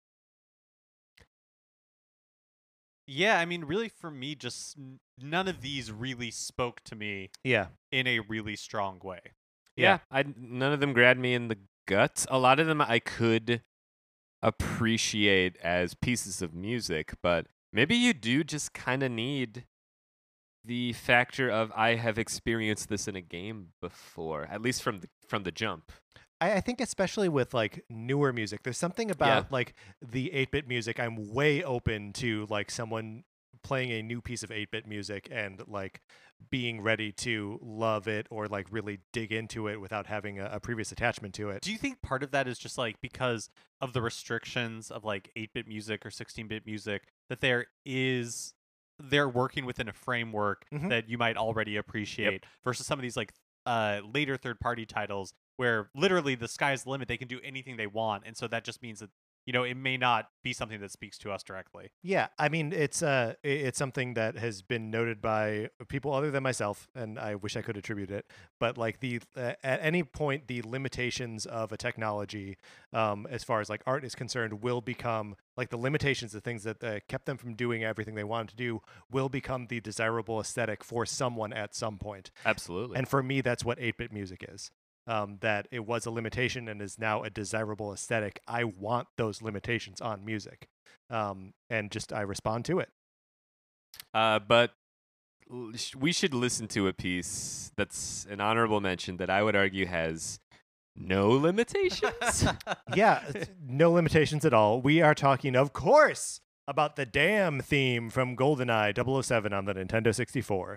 Yeah, I mean, really, for me, just n- none of these really spoke to me Yeah, in a really strong way. Yeah, I none of them grabbed me in the guts. A lot of them I could appreciate as pieces of music, but maybe you do just kind of need the factor of I have experienced this in a game before, at least from the from the jump. I, I think especially with like newer music, there's something about like the eight-bit music. I'm way open to like someone playing a new piece of eight-bit music and like being ready to love it or like really dig into it without having a, a previous attachment to it. Do you think part of that is just like because of the restrictions of like eight-bit music or sixteen-bit music that there is they're working within a framework Mhm. that you might already appreciate versus some of these like uh later third-party titles where literally the sky's the limit, they can do anything they want, and so that just means that you know it may not be something that speaks to us directly. Yeah, I mean it's uh i- it's something that has been noted by people other than myself, and I wish I could attribute it. But like the uh, at any point, the limitations of a technology, um, as far as like art is concerned, will become like the limitations, the things that uh, kept them from doing everything they wanted to do, will become the desirable aesthetic for someone at some point. Absolutely. And for me, that's what eight-bit music is. Um, that it was a limitation and is now a desirable aesthetic. I want those limitations on music, um, and just I respond to it. Uh, but l- sh- we should listen to a piece that's an honorable mention that I would argue has no limitations. Yeah, it's- no limitations at all. We are talking, of course, about the damn theme from GoldenEye double oh seven on the Nintendo sixty-four.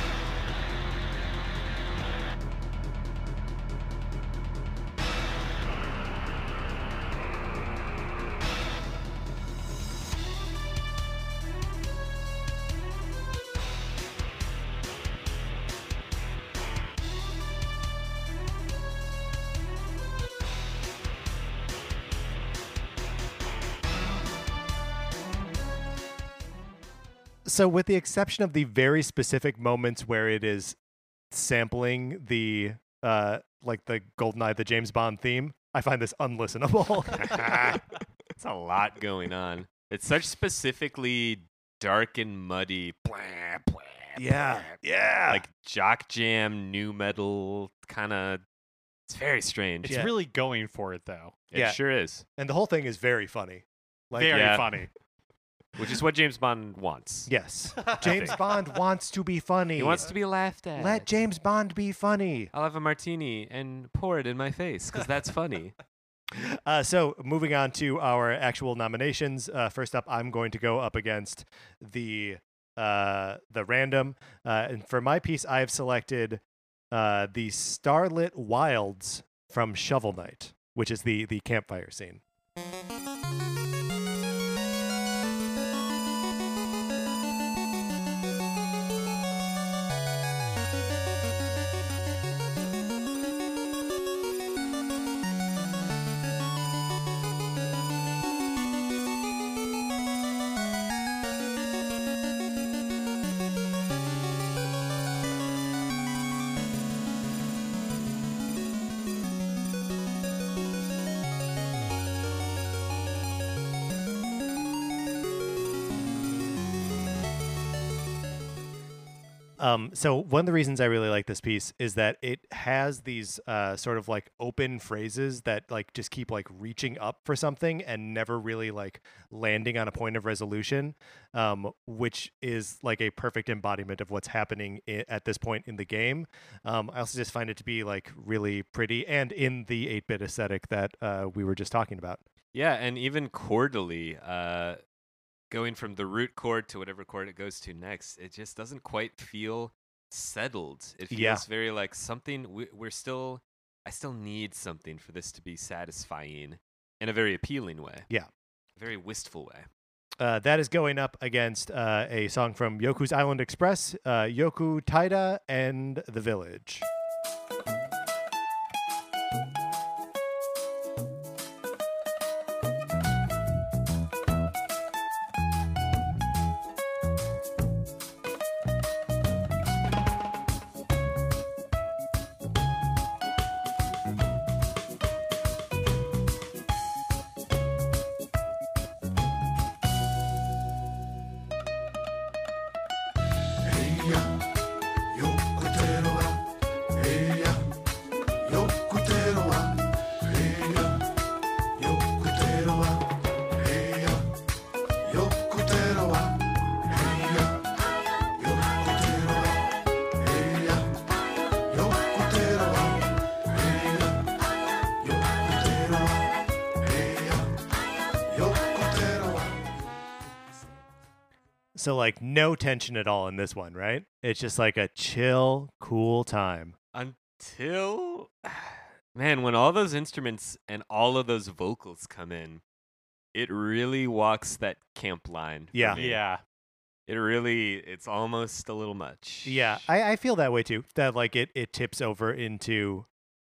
So, with the exception of the very specific moments where it is sampling the uh, like the GoldenEye, the James Bond theme, I find this unlistenable. It's a lot going on. It's such specifically dark and muddy. Blah, blah, yeah, blah, yeah. like jock jam, new metal kind of. It's very strange. It's Yeah. really going for it though. It Yeah. sure is. And the whole thing is very funny. Like, Very yeah. funny. Which is what James Bond wants. yes, James Bond wants to be funny. He wants to be laughed at. Let James Bond be funny. I'll have a martini and pour it in my face because that's funny. Uh, so moving on to our actual nominations. Uh, first up, I'm going to go up against the uh, the random, uh, and for my piece, I have selected uh, the Starlit Wilds from Shovel Knight, which is the the campfire scene. Um, so one of the reasons I really like this piece is that it has these uh, sort of like open phrases that like just keep like reaching up for something and never really like landing on a point of resolution, um, which is like a perfect embodiment of what's happening I- at this point in the game. Um, I also just find it to be like really pretty and in the eight-bit aesthetic that uh, we were just talking about. Yeah, and even chordally, uh, going from the root chord to whatever chord it goes to next, it just doesn't quite feel settled. It feels Yeah. very like something we, we're still. I still need something for this to be satisfying in a very appealing way. Yeah. A very wistful way. Uh, that is going up against uh, a song from Yoku's Island Express, uh, Yoku Taida and The Village. So like no tension at all in this one, right? It's just like a chill, cool time. Until, man, when all those instruments and all of those vocals come in, it really walks that camp line. for Yeah. me. Yeah. It really, it's almost a little much. Yeah, I, I feel that way too. That like it, it tips over into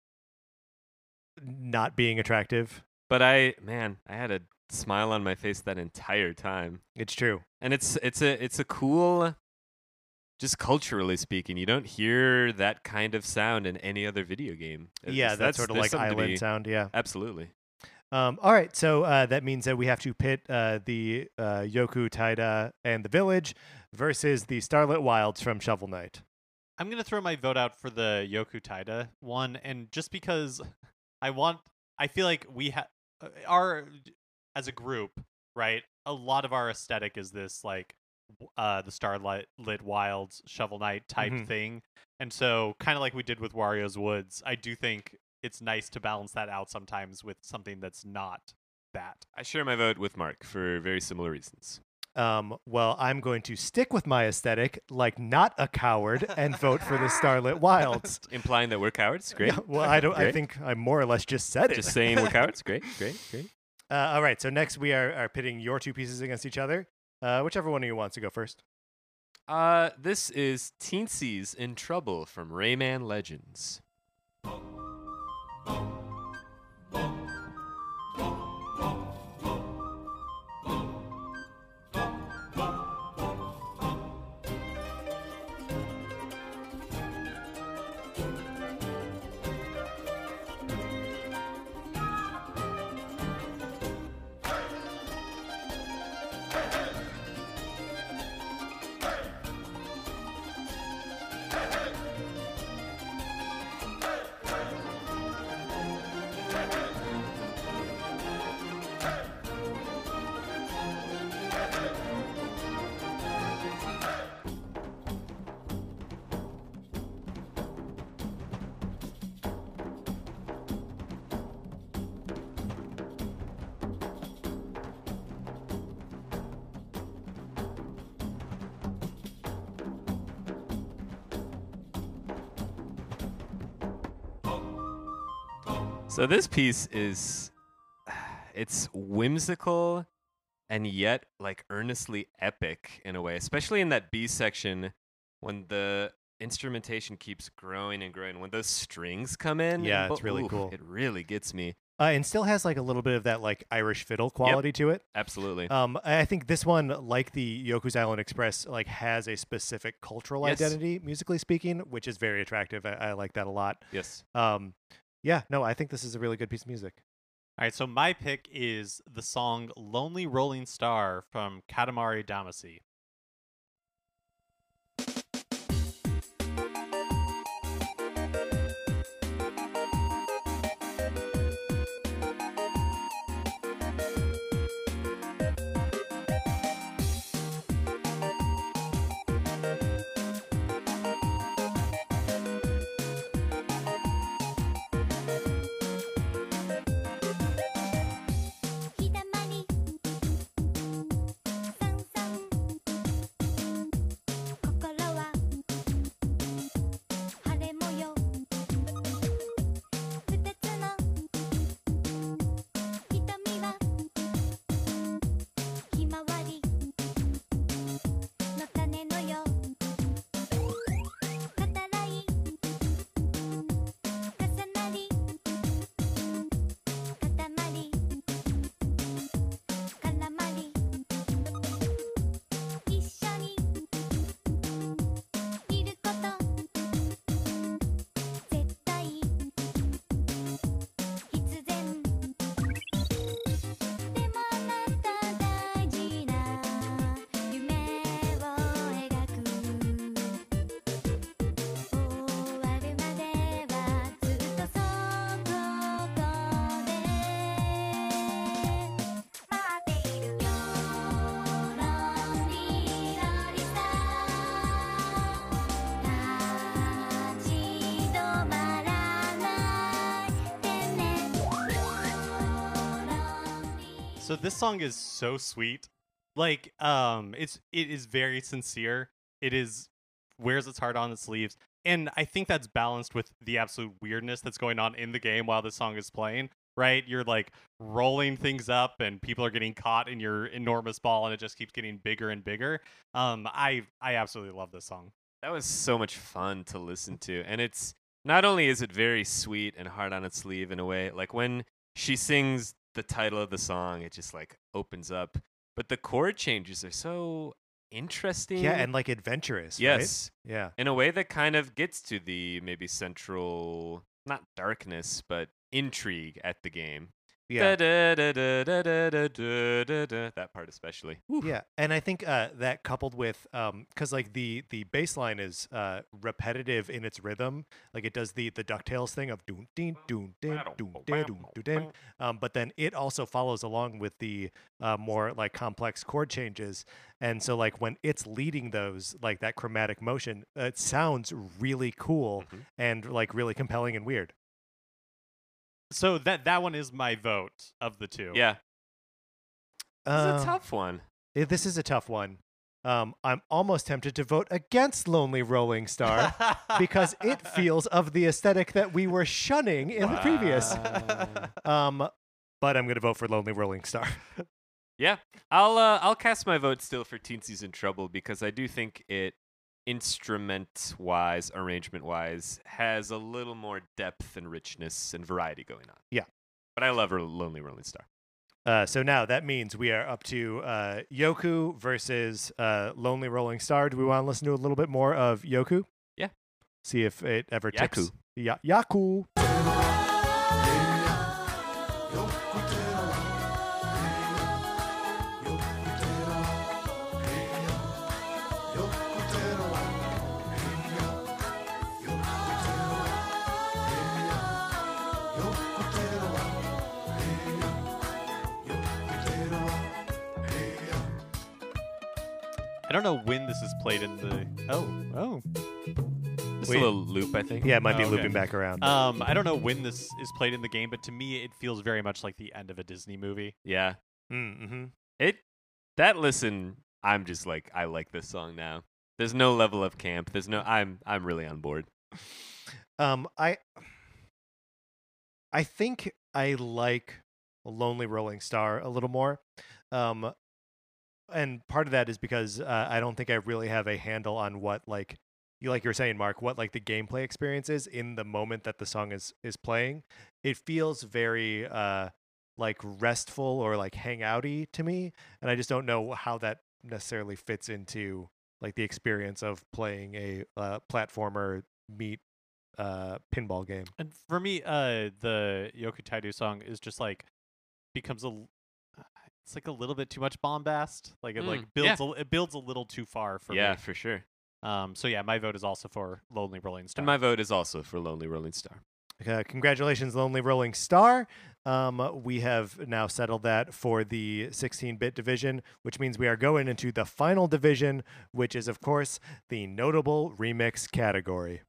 not being attractive. But I, man, I had a smile on my face that entire time. It's true. And it's it's a it's a cool, just culturally speaking, you don't hear that kind of sound in any other video game. It- Yeah, it's- that sort of there's like something to island be- sound. Yeah. Absolutely. Um, all right, so uh, that means that we have to pit uh, the uh, Yoku Taida and the Village versus the Starlit Wilds from Shovel Knight. I'm gonna throw my vote out for the Yoku Taida one, and just because I want, I feel like we have our as a group, right? A lot of our aesthetic is this like w- uh the Starlit Lit Wilds Shovel Knight type Mhm. thing, and so kind of like we did with Wario's Woods, I do think it's nice to balance that out sometimes with something that's not that. I share my vote with Mark for very similar reasons. Um, well, I'm going to stick with my aesthetic, like not a coward, and vote for the Starlit Wilds. Implying that we're cowards. Great. Yeah, well, I don't. I Great. think I more or less just said it. Just saying we're cowards. Great, great, great. Uh, all right. So next we are, are pitting your two pieces against each other. Uh, whichever one of you wants to go first. Uh, this is Teensy's in Trouble from Rayman Legends. So this piece is, it's whimsical and yet like earnestly epic in a way, especially in that B section when the instrumentation keeps growing and growing. When those strings come in, Yeah, and it's bo- really oof, cool. It really gets me. Uh, and still has like a little bit of that like Irish fiddle quality to it. Absolutely. Um, I I think this one, like the Yoku's Island Express, like has a specific cultural Yes. identity, musically speaking, which is very attractive. I, I like that a lot. yes. Um, yeah, no, I think this is a really good piece of music. All right, so my pick is the song "Lonely Rolling Star" from Katamari Damacy. So this song is so sweet. Like, um, it's it is very sincere. It is wears its heart on its sleeves. And I think that's balanced with the absolute weirdness that's going on in the game while the song is playing, right? You're like rolling things up and people are getting caught in your enormous ball and it just keeps getting bigger and bigger. Um, I I absolutely love this song. That was so much fun to listen to. And it's not only is it very sweet and hard on its sleeve in a way, like when she sings the title of the song, it just like opens up. But the chord changes are so interesting. Yeah, and like adventurous. yes, Right? Yeah. in a way that kind of gets to the maybe central, not darkness, but intrigue at the game. Yeah. Da-da-da-da-da-da-da-da-da. That part especially. Yeah, and I think uh, that coupled with because like the the bass line is uh, repetitive in its rhythm, like it does the the Ducktales thing of doon ding doon din doon din doon doon din, um, but then it also follows along with the uh, more like complex chord changes, and so like when it's leading those like that chromatic motion, uh, it sounds really cool Mhm. and like really compelling and weird. So that that one is my vote of the two. Yeah, it's Uh, a tough one. eh, this is a tough one. Um, I'm almost tempted to vote against Lonely Rolling Star. because it feels of the aesthetic that we were shunning in the previous. Um, but I'm gonna vote for Lonely Rolling Star. Yeah, I'll uh, I'll cast my vote still for Teensy's in Trouble because I do think it, instrument wise, arrangement wise, has a little more depth and richness and variety going on. Yeah. But I love her Lonely Rolling Star. Uh, so now that means we are up to uh, Yoku versus uh, Lonely Rolling Star. Do we want to listen to a little bit more of Yoku? Yeah. See if it ever tips. Yaku. Ya- Yaku. I don't know when this is played in the. Oh, oh. Just Wait. a little loop, I think. Yeah, it might be Oh, okay. looping back around. Um, I don't know when this is played in the game, but to me, it feels very much like the end of a Disney movie. Yeah. mm-hmm. It that listen, I'm just like I like this song now. There's no level of camp. There's no I'm I'm really on board. Um, I, I think I like Lonely Rolling Star a little more. Um, and part of that is because uh, I don't think I really have a handle on what like you like you're saying, Mark, what like the gameplay experience is in the moment that the song is is playing. It feels very uh like restful or like hangouty to me, and I just don't know how that necessarily fits into like the experience of playing a uh, platformer meet uh pinball game. And for me, uh, the Yoku Taidu song is just like becomes a. l- It's like a little bit too much bombast. Like it like Mm, builds yeah. a, it builds a little too far for yeah, me. for sure. Um. So yeah, my vote is also for Lonely Rolling Star. And my vote is also for Lonely Rolling Star. Uh, congratulations, Lonely Rolling Star. Um, we have now settled that for the sixteen-bit division, which means we are going into the final division, which is, of course, the notable remix category.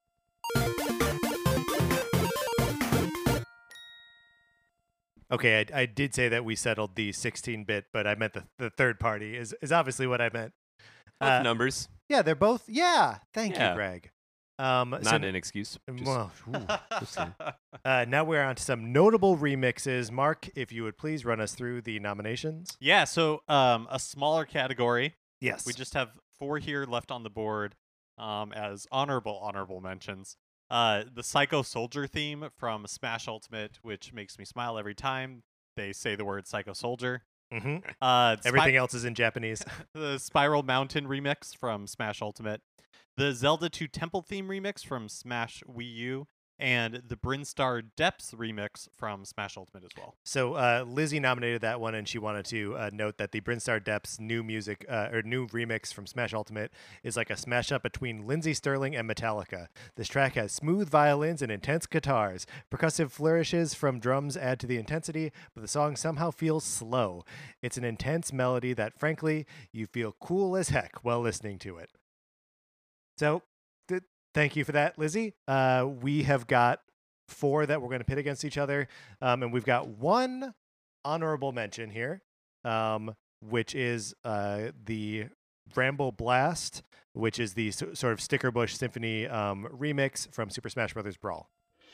Okay, I, I did say that we settled the sixteen-bit, but I meant the, the third party is, is obviously what I meant. Both Uh, numbers, Yeah, they're both. Yeah, thank Yeah. you, Greg. Um, not so, an excuse. Just- well, ooh, just saying. Uh, now we're on to some notable remixes. Mark, if you would please run us through the nominations. Yeah. So um, a smaller category. Yes. We just have four here left on the board um, as honorable honorable mentions. Uh, the Psycho Soldier theme from Smash Ultimate, which makes me smile every time they say the word Psycho Soldier. hmm Uh, Spy- Everything else is in Japanese. the Spiral Mountain remix from Smash Ultimate, the Zelda two Temple theme remix from Smash Wii U, and the Brinstar Depths remix from Smash Ultimate as well. So uh, Lizzie nominated that one, and she wanted to uh, note that the Brinstar Depths new music uh, or new remix from Smash Ultimate is like a smash up between Lindsey Sterling and Metallica. This track has smooth violins and intense guitars. Percussive flourishes from drums add to the intensity, but the song somehow feels slow. It's an intense melody that, frankly, you feel cool as heck while listening to it. So, th- thank you for that, Lizzie. Uh, we have got four that we're going to pit against each other, um, and we've got one honorable mention here. um, which is uh, the Bramble Blast, which is the so- sort of Stickerbush Symphony um, remix from Super Smash Bros. Brawl.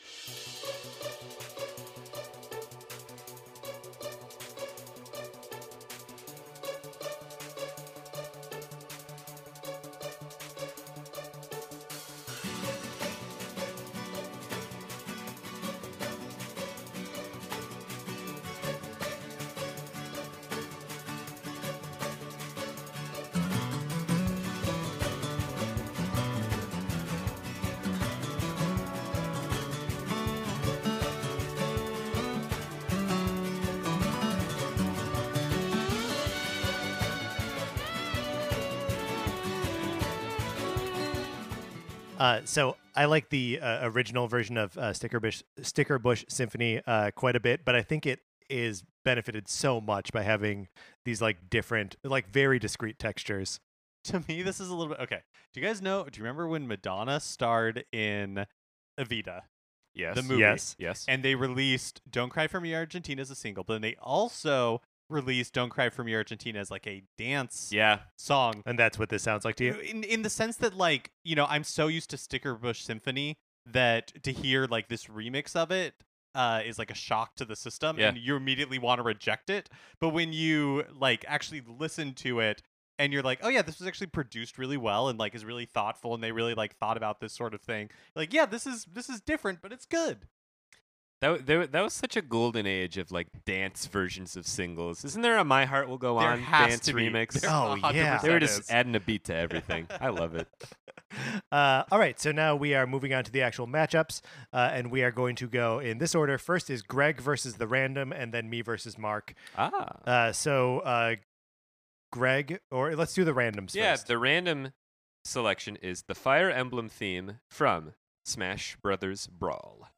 Uh, so I like the uh, original version of uh, Stickerbush Stickerbush Symphony uh, quite a bit, but I think it is benefited so much by having these like different, like very discrete textures. To me, this is a little bit okay. Do you guys know? Do you remember when Madonna starred in Evita, Yes. the movie? Yes. Yes. And they released "Don't Cry for Me, Argentina" as a single, but then they also released "Don't Cry for Me, Argentina" as like a dance yeah. song. And that's what this sounds like to you. In in the sense that, like, you know, I'm so used to Stickerbush Symphony that to hear like this remix of it uh, is like a shock to the system, Yeah. and you immediately want to reject it. But when you like actually listen to it, and you're like, oh yeah, this was actually produced really well and like is really thoughtful, and they really like thought about this sort of thing. Like, yeah, this is this is different, but it's good. That w- there, that was such a golden age of like dance versions of singles. Isn't there a My Heart Will Go There On has dance to be. remix? There Oh, one hundred yeah. percent They were just is. adding a beat to everything. I love it. Uh, all right, so now we are moving on to the actual matchups, uh, and we are going to go in this order. First is Greg versus the random, and then me versus Mark. Ah. Uh, so, uh, Greg, or let's do the randoms Yeah, first. the random selection is the Fire Emblem theme from Smash Brothers Brawl.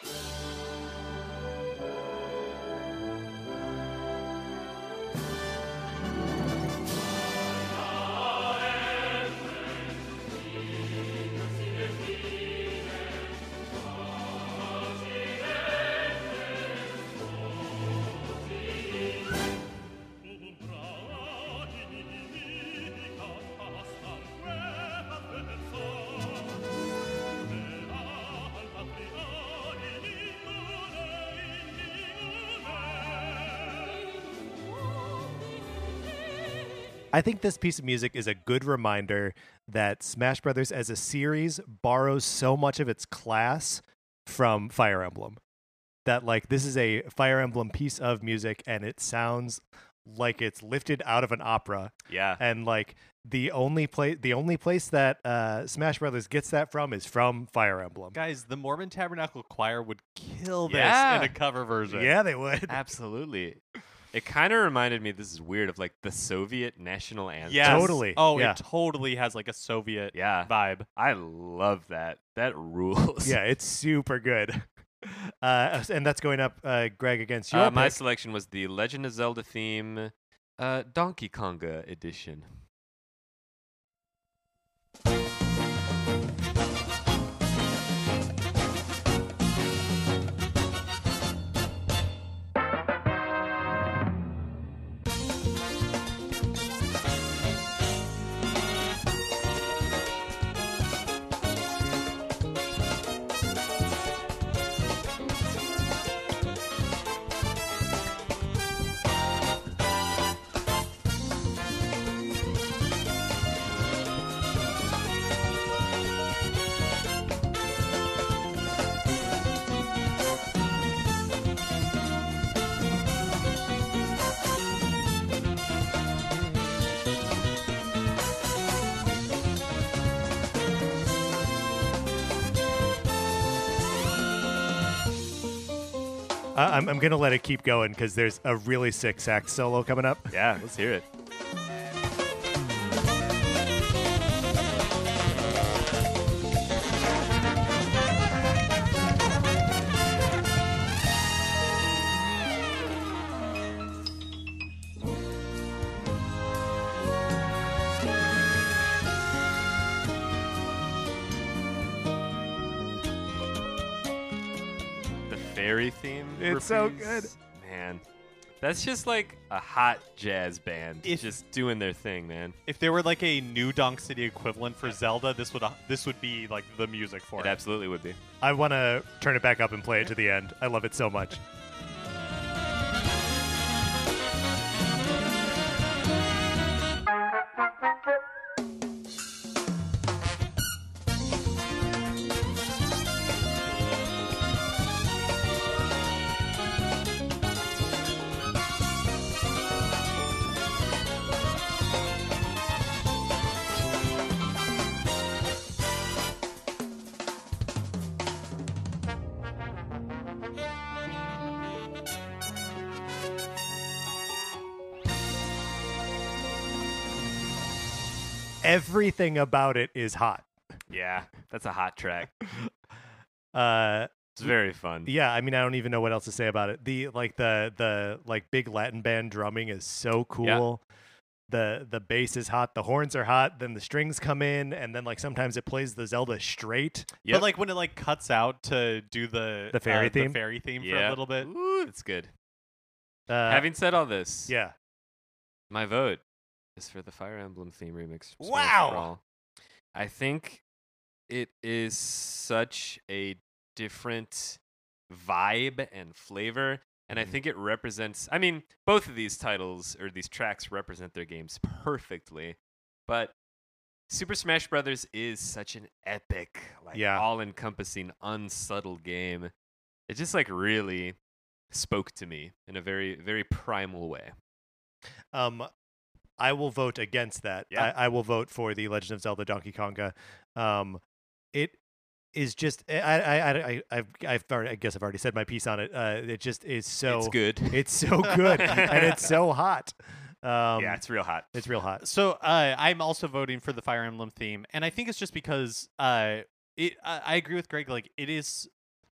I think this piece of music is a good reminder that Smash Brothers as a series borrows so much of its class from Fire Emblem. That like this is a Fire Emblem piece of music, and it sounds like it's lifted out of an opera. Yeah. And like the only place the only place that uh, Smash Brothers gets that from is from Fire Emblem. Guys, the Mormon Tabernacle Choir would kill this Yeah. in a cover version. Yeah, they would. Absolutely. It kind of reminded me, this is weird, of like the Soviet national anthem. Yes. Totally, Oh, yeah. it totally has like a Soviet Yeah. vibe. I love that. That rules. Yeah, it's super good. Uh, and that's going up, uh, Greg, against your Uh, my pick. selection was the Legend of Zelda theme, uh, Donkey Konga edition. Uh, I'm, I'm going to let it keep going because there's a really sick sax solo coming up. Yeah, let's hear it. The fairy theme. It's so reprise? Man. That's just like a hot jazz band If- just doing their thing, man. If there were like a New Donk City equivalent for Zelda, this would uh, this would be like the music for It it. absolutely would be. I want to turn it back up and play it to the end. I love it so much. Everything about it is hot. Yeah, that's a hot track. Uh, It's very fun. yeah, I mean, I don't even know what else to say about it. The like the the like big Latin band drumming is so cool. The the bass is hot, the horns are hot, then the strings come in, and then like sometimes it plays the Zelda straight. Yep. But like when it like cuts out to do the The fairy uh, theme? the fairy theme for Yeah. a little bit. Ooh, it's good. Uh, Having said all this, yeah, my vote is for the Fire Emblem theme remix. from Smash Wow. Brawl. I think it is such a different vibe and flavor, and I Mhm. think it represents. I mean, both of these titles or these tracks represent their games perfectly, but Super Smash Brothers is such an epic, like Yeah. all-encompassing, unsubtle game. It just like really spoke to me in a very, very primal way. um, I will vote against that. Yeah. I, I will vote for the Legend of Zelda Donkey Konga. Um, it is just I I I I I've, I've already, I guess I've already said my piece on it. Uh, it just is so it's good. It's so good and it's so hot. Um, yeah, it's real hot. it's real hot. So uh, I'm also voting for the Fire Emblem theme, and I think it's just because uh, it. I, I agree with Greg. Like it is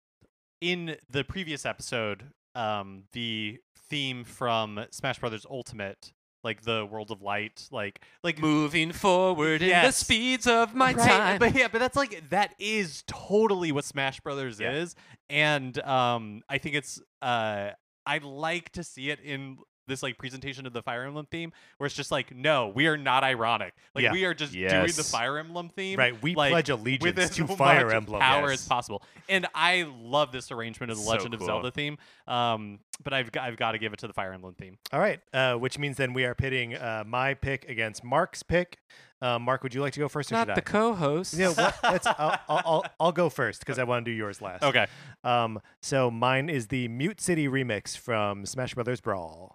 in the previous episode, um, the theme from Smash Brothers Ultimate, like the World of Light, like like Moving forward in the Yes. speeds of my Right, time. But yeah, but that's like that is totally what Smash Brothers Yeah. is, and um, I think it's uh, I'd like to see it in this like presentation of the Fire Emblem theme, where it's just like, no, we are not ironic. Like Yeah. we are just doing the Yes. Fire Emblem theme. Right, we like, pledge with allegiance as to much Fire Emblem. power Yes. as possible, and I love this arrangement of the So Legend of cool. Zelda theme. Um, but I've got, I've got to give it to the Fire Emblem theme. All right, uh, which means then we are pitting uh, my pick against Mark's pick. Uh, Mark, would you like to go first, or Not should the co-host. I? Yeah, what, let's, I'll, I'll, I'll, I'll go first because I want to do yours last. Okay. Um, so mine is the Mute City remix from Smash Brothers Brawl.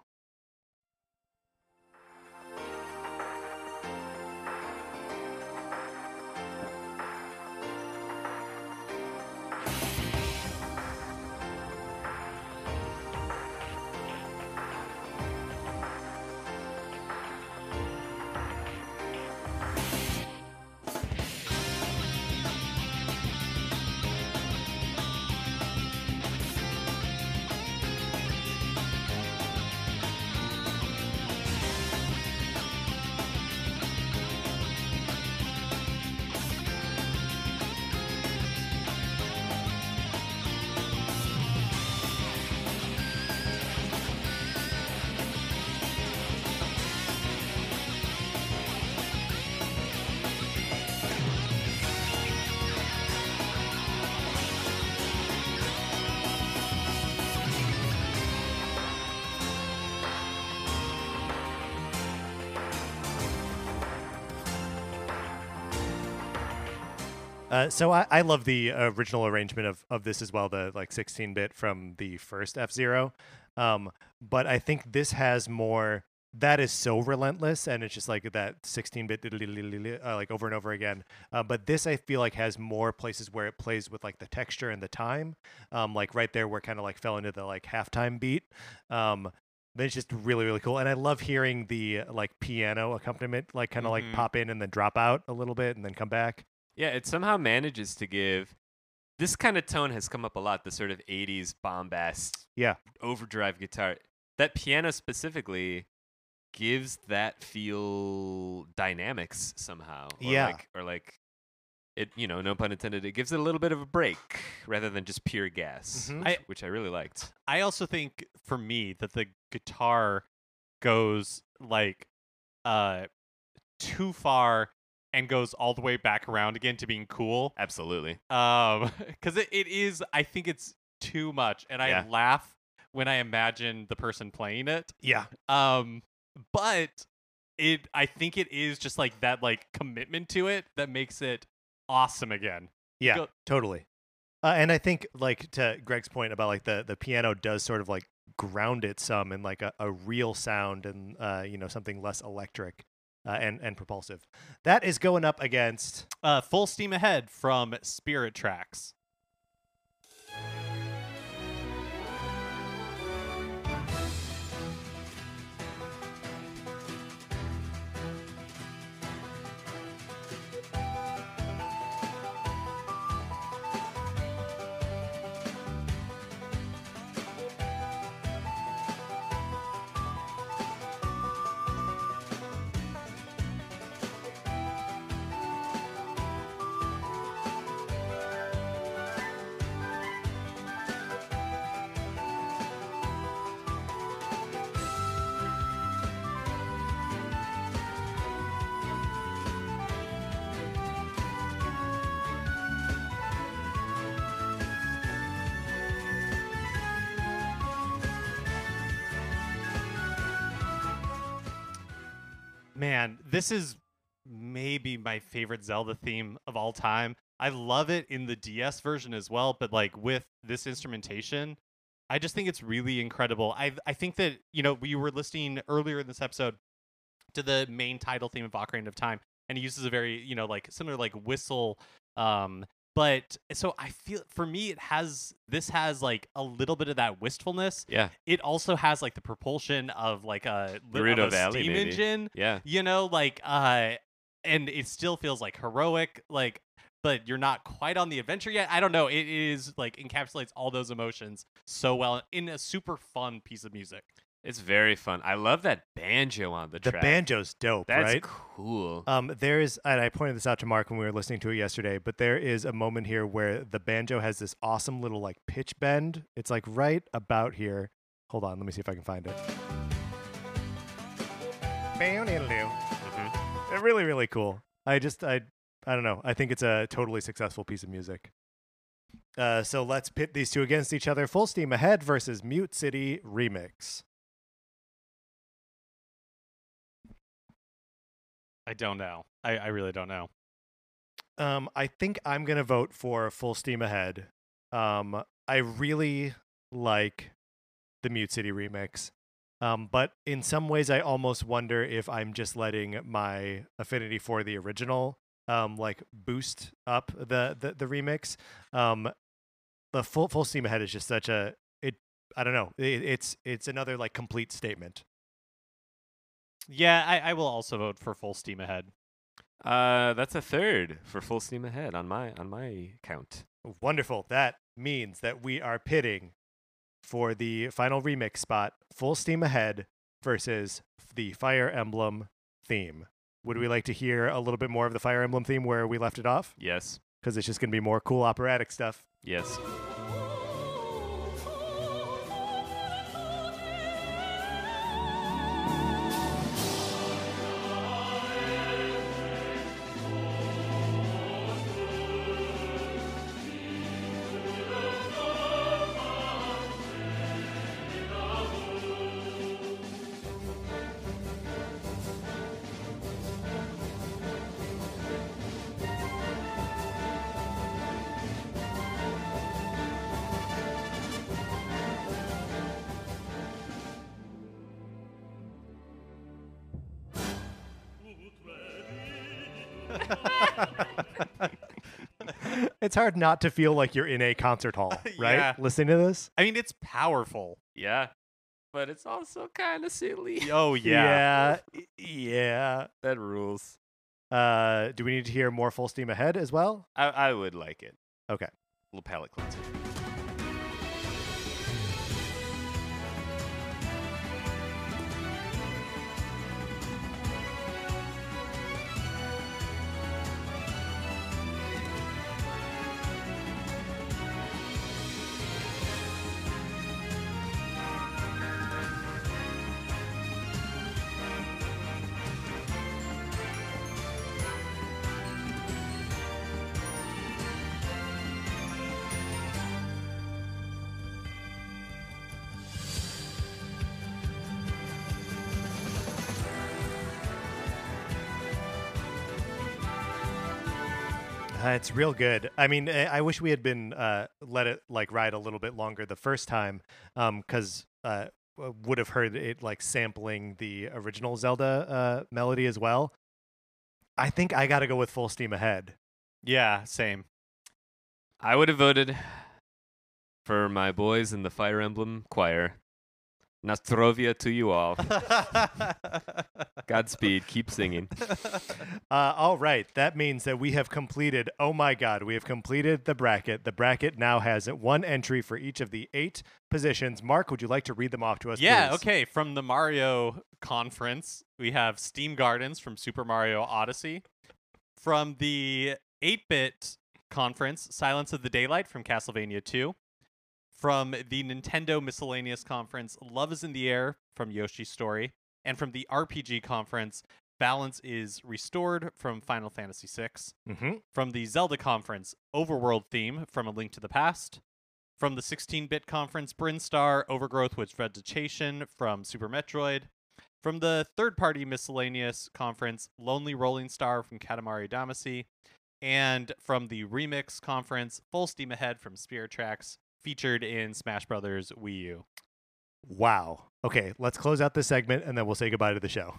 Uh, so I, I love the original arrangement of, of this as well, the like sixteen bit from the first F-Zero. Um, but I think this has more. That is so relentless, and it's just like that sixteen bit uh, like over and over again. Uh, but this I feel like has more places where it plays with like the texture and the time. Um, like right there, where kind of like fell into the like halftime beat. Um, then it's just really really cool, and I love hearing the like piano accompaniment, like kind of Mhm. like pop in and then drop out a little bit and then come back. Yeah, it somehow manages to give this kind of tone has come up a lot, the sort of eighties bombast Yeah. overdrive guitar. That piano specifically gives that feel dynamics somehow. Or Yeah. Like, or like it, you know, no pun intended, it gives it a little bit of a break rather than just pure gas, Mhm. which, I- which I really liked. I also think for me that the guitar goes like uh too far and goes all the way back around again to being cool. Absolutely. Um, because it, it is, I think it's too much, and I Yeah. laugh when I imagine the person playing it. Yeah. Um, but it, I think it is just like that, like commitment to it that makes it awesome again. Yeah, Go- totally. Uh, and I think, like, to Greg's point about like the the piano does sort of like ground it some in like a, a real sound and uh, you know, something less electric uh, and and propulsive. That is going up against. Uh, Full Steam Ahead from Spirit Tracks. Man, this is maybe my favorite Zelda theme of all time. I love it in the D S version as well, but like with this instrumentation, I just think it's really incredible. I I think that, you know, we were listening earlier in this episode to the main title theme of Ocarina of Time, and he uses a very, you know, like similar like whistle um but so I feel for me it has this has like a little bit of that wistfulness. Yeah. It also has like the propulsion of like a, li- of Gerudo a Valley, steam maybe. engine, Yeah. you know, like uh and it still feels like heroic, like, but you're not quite on the adventure yet. I don't know, it is like encapsulates all those emotions so well in a super fun piece of music. It's very fun. I love that banjo on the The track. banjo's dope, That's right? cool. Um, there is, and I pointed this out to Mark when we were listening to it yesterday, but there is a moment here where the banjo has this awesome little like pitch bend. It's like right about here. Hold on, let me see if I can find it. Mhm. They're really, really cool. I just, I, I don't know. I think it's a totally successful piece of music. Uh, so let's pit these two against each other. Full Steam Ahead versus Mute City Remix. I don't know. I, I really don't know. Um, I think I'm gonna vote for Full Steam Ahead. Um, I really like the Mute City remix, um, but in some ways, I almost wonder if I'm just letting my affinity for the original, um, like boost up the the, the remix. Um, the Full Full Steam Ahead is just such a it. I don't know. It, it's it's another like complete statement. Yeah, I, I will also vote for Full Steam Ahead. Uh, that's a third for Full Steam Ahead on my on my count. Wonderful. That means that we are pitting for the final remix spot, Full Steam Ahead versus the Fire Emblem theme. Would we like to hear a little bit more of the Fire Emblem theme where we left it off? Yes. Because it's just going to be more cool operatic stuff. Yes. It's hard not to feel like you're in a concert hall, right? Yeah. Listening to this. I mean, it's powerful. Yeah. But it's also kind of silly. Oh, yeah. Yeah. Yeah. That rules. Uh, do we need to hear more Full Steam Ahead as well? I I would like it. Okay. Little palate cleanser. Uh, it's real good. I mean, I, I wish we had been uh, let it like ride a little bit longer the first time, because um, uh, would have heard it like sampling the original Zelda uh, melody as well. I think I got to go with Full Steam Ahead. Yeah, same. I would have voted for my boys in the Fire Emblem Choir. Nostrovia to you all. Godspeed. Keep singing. Uh, all right. That means that we have completed, oh my God, we have completed the bracket. The bracket now has one entry for each of the eight positions. Mark, would you like to read them off to us, Yeah, please? okay. From the Mario conference, we have Steam Gardens from Super Mario Odyssey. From the eight-bit conference, Silence of the Daylight from Castlevania two. From the Nintendo Miscellaneous Conference, Love is in the Air from Yoshi's Story. And from the R P G Conference, Balance is Restored from Final Fantasy six. Mm-hmm. From the Zelda Conference, Overworld Theme from A Link to the Past. From the sixteen-bit Conference, Brinstar, Overgrowth with Vegetation from Super Metroid. From the third-party Miscellaneous Conference, Lonely Rolling Star from Katamari Damacy. And from the Remix Conference, Full Steam Ahead from Spirit Tracks, featured in Smash Brothers Wii U. Wow. Okay, let's close out this segment and then we'll say goodbye to the show.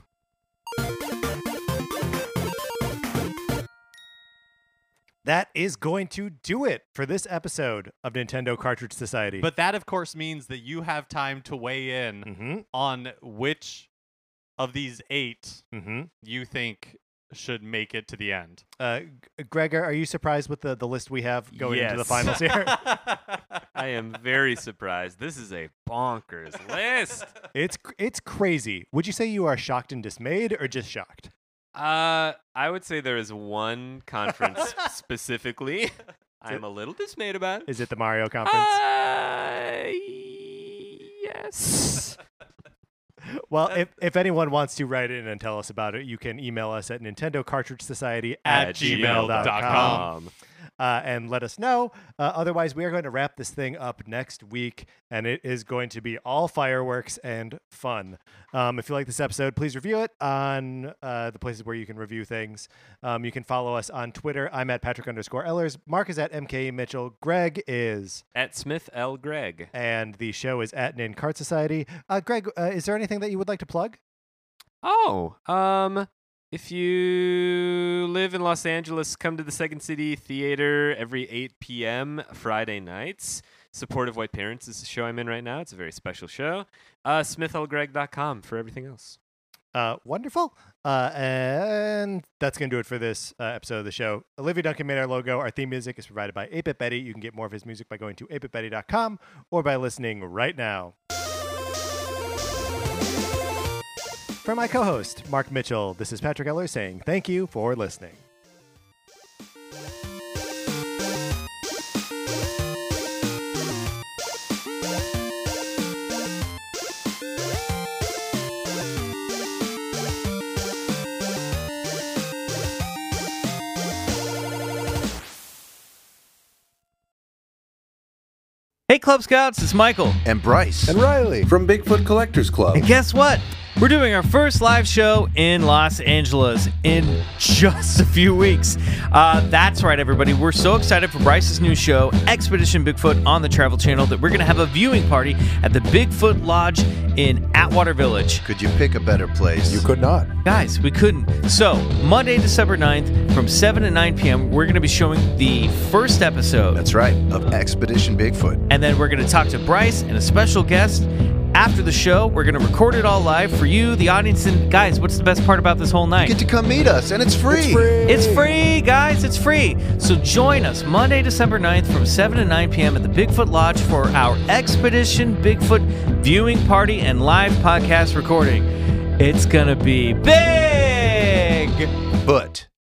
That is going to do it for this episode of Nintendo Cartridge Society. But that, of course, means that you have time to weigh in mm-hmm. on which of these eight Mm-hmm. you think should make it to the end. Uh, G- Gregor, are you surprised with the, the list we have going into the Yes. finals here? I am very surprised. This is a bonkers list. It's it's crazy. Would you say you are shocked and dismayed or just shocked? Uh, I would say there is one conference specifically I'm a little dismayed about. Is it the Mario conference? Uh, yes. Well, if, if anyone wants to write in and tell us about it, you can email us at Nintendo Cartridge Society at, At gmail dot com. gmail dot com. Uh, and let us know. Uh, otherwise, we are going to wrap this thing up next week, and it is going to be all fireworks and fun. Um, if you like this episode, please review it on uh, the places where you can review things. Um, you can follow us on Twitter. I'm at Patrick underscore Ellers. Mark is at M K E Mitchell. Greg is At Smith L. Greg. and the show is at Nin Cart Society. Uh, Greg, uh, is there anything that you would like to plug? Oh, um, if you live in Los Angeles, come to the Second City Theater every eight p.m. Friday nights. Supportive White Parents is the show I'm in right now. It's a very special show. Uh, smith l greg dot com for everything else. Uh, wonderful. Uh, and that's going to do it for this uh, episode of the show. Olivia Duncan made our logo. Our theme music is provided by eight bit Betty. You can get more of his music by going to eight bit betty dot com or by listening right now. For my co-host, Mark Mitchell, this is Patrick Eller saying thank you for listening. Hey Club Scouts, it's Michael. And Bryce. And Riley from Bigfoot Collectors Club. And guess what? We're doing our first live show in Los Angeles in just a few weeks. Uh, that's right, everybody. We're so excited for Bryce's new show, Expedition Bigfoot, on the Travel Channel, that we're going to have a viewing party at the Bigfoot Lodge in Atwater Village. Could you pick a better place? You could not. Guys, we couldn't. So, Monday, December ninth, from seven to nine p.m., we're going to be showing the first episode. That's right, of Expedition Bigfoot. And then we're going to talk to Bryce and a special guest. After the show, we're going to record it all live for you, the audience. And guys, what's the best part about this whole night? You get to come meet us, and it's free. It's free. It's free, guys. It's free. So join us Monday, December ninth from seven to nine p.m. at the Bigfoot Lodge for our Expedition Bigfoot viewing party and live podcast recording. It's going to be big. But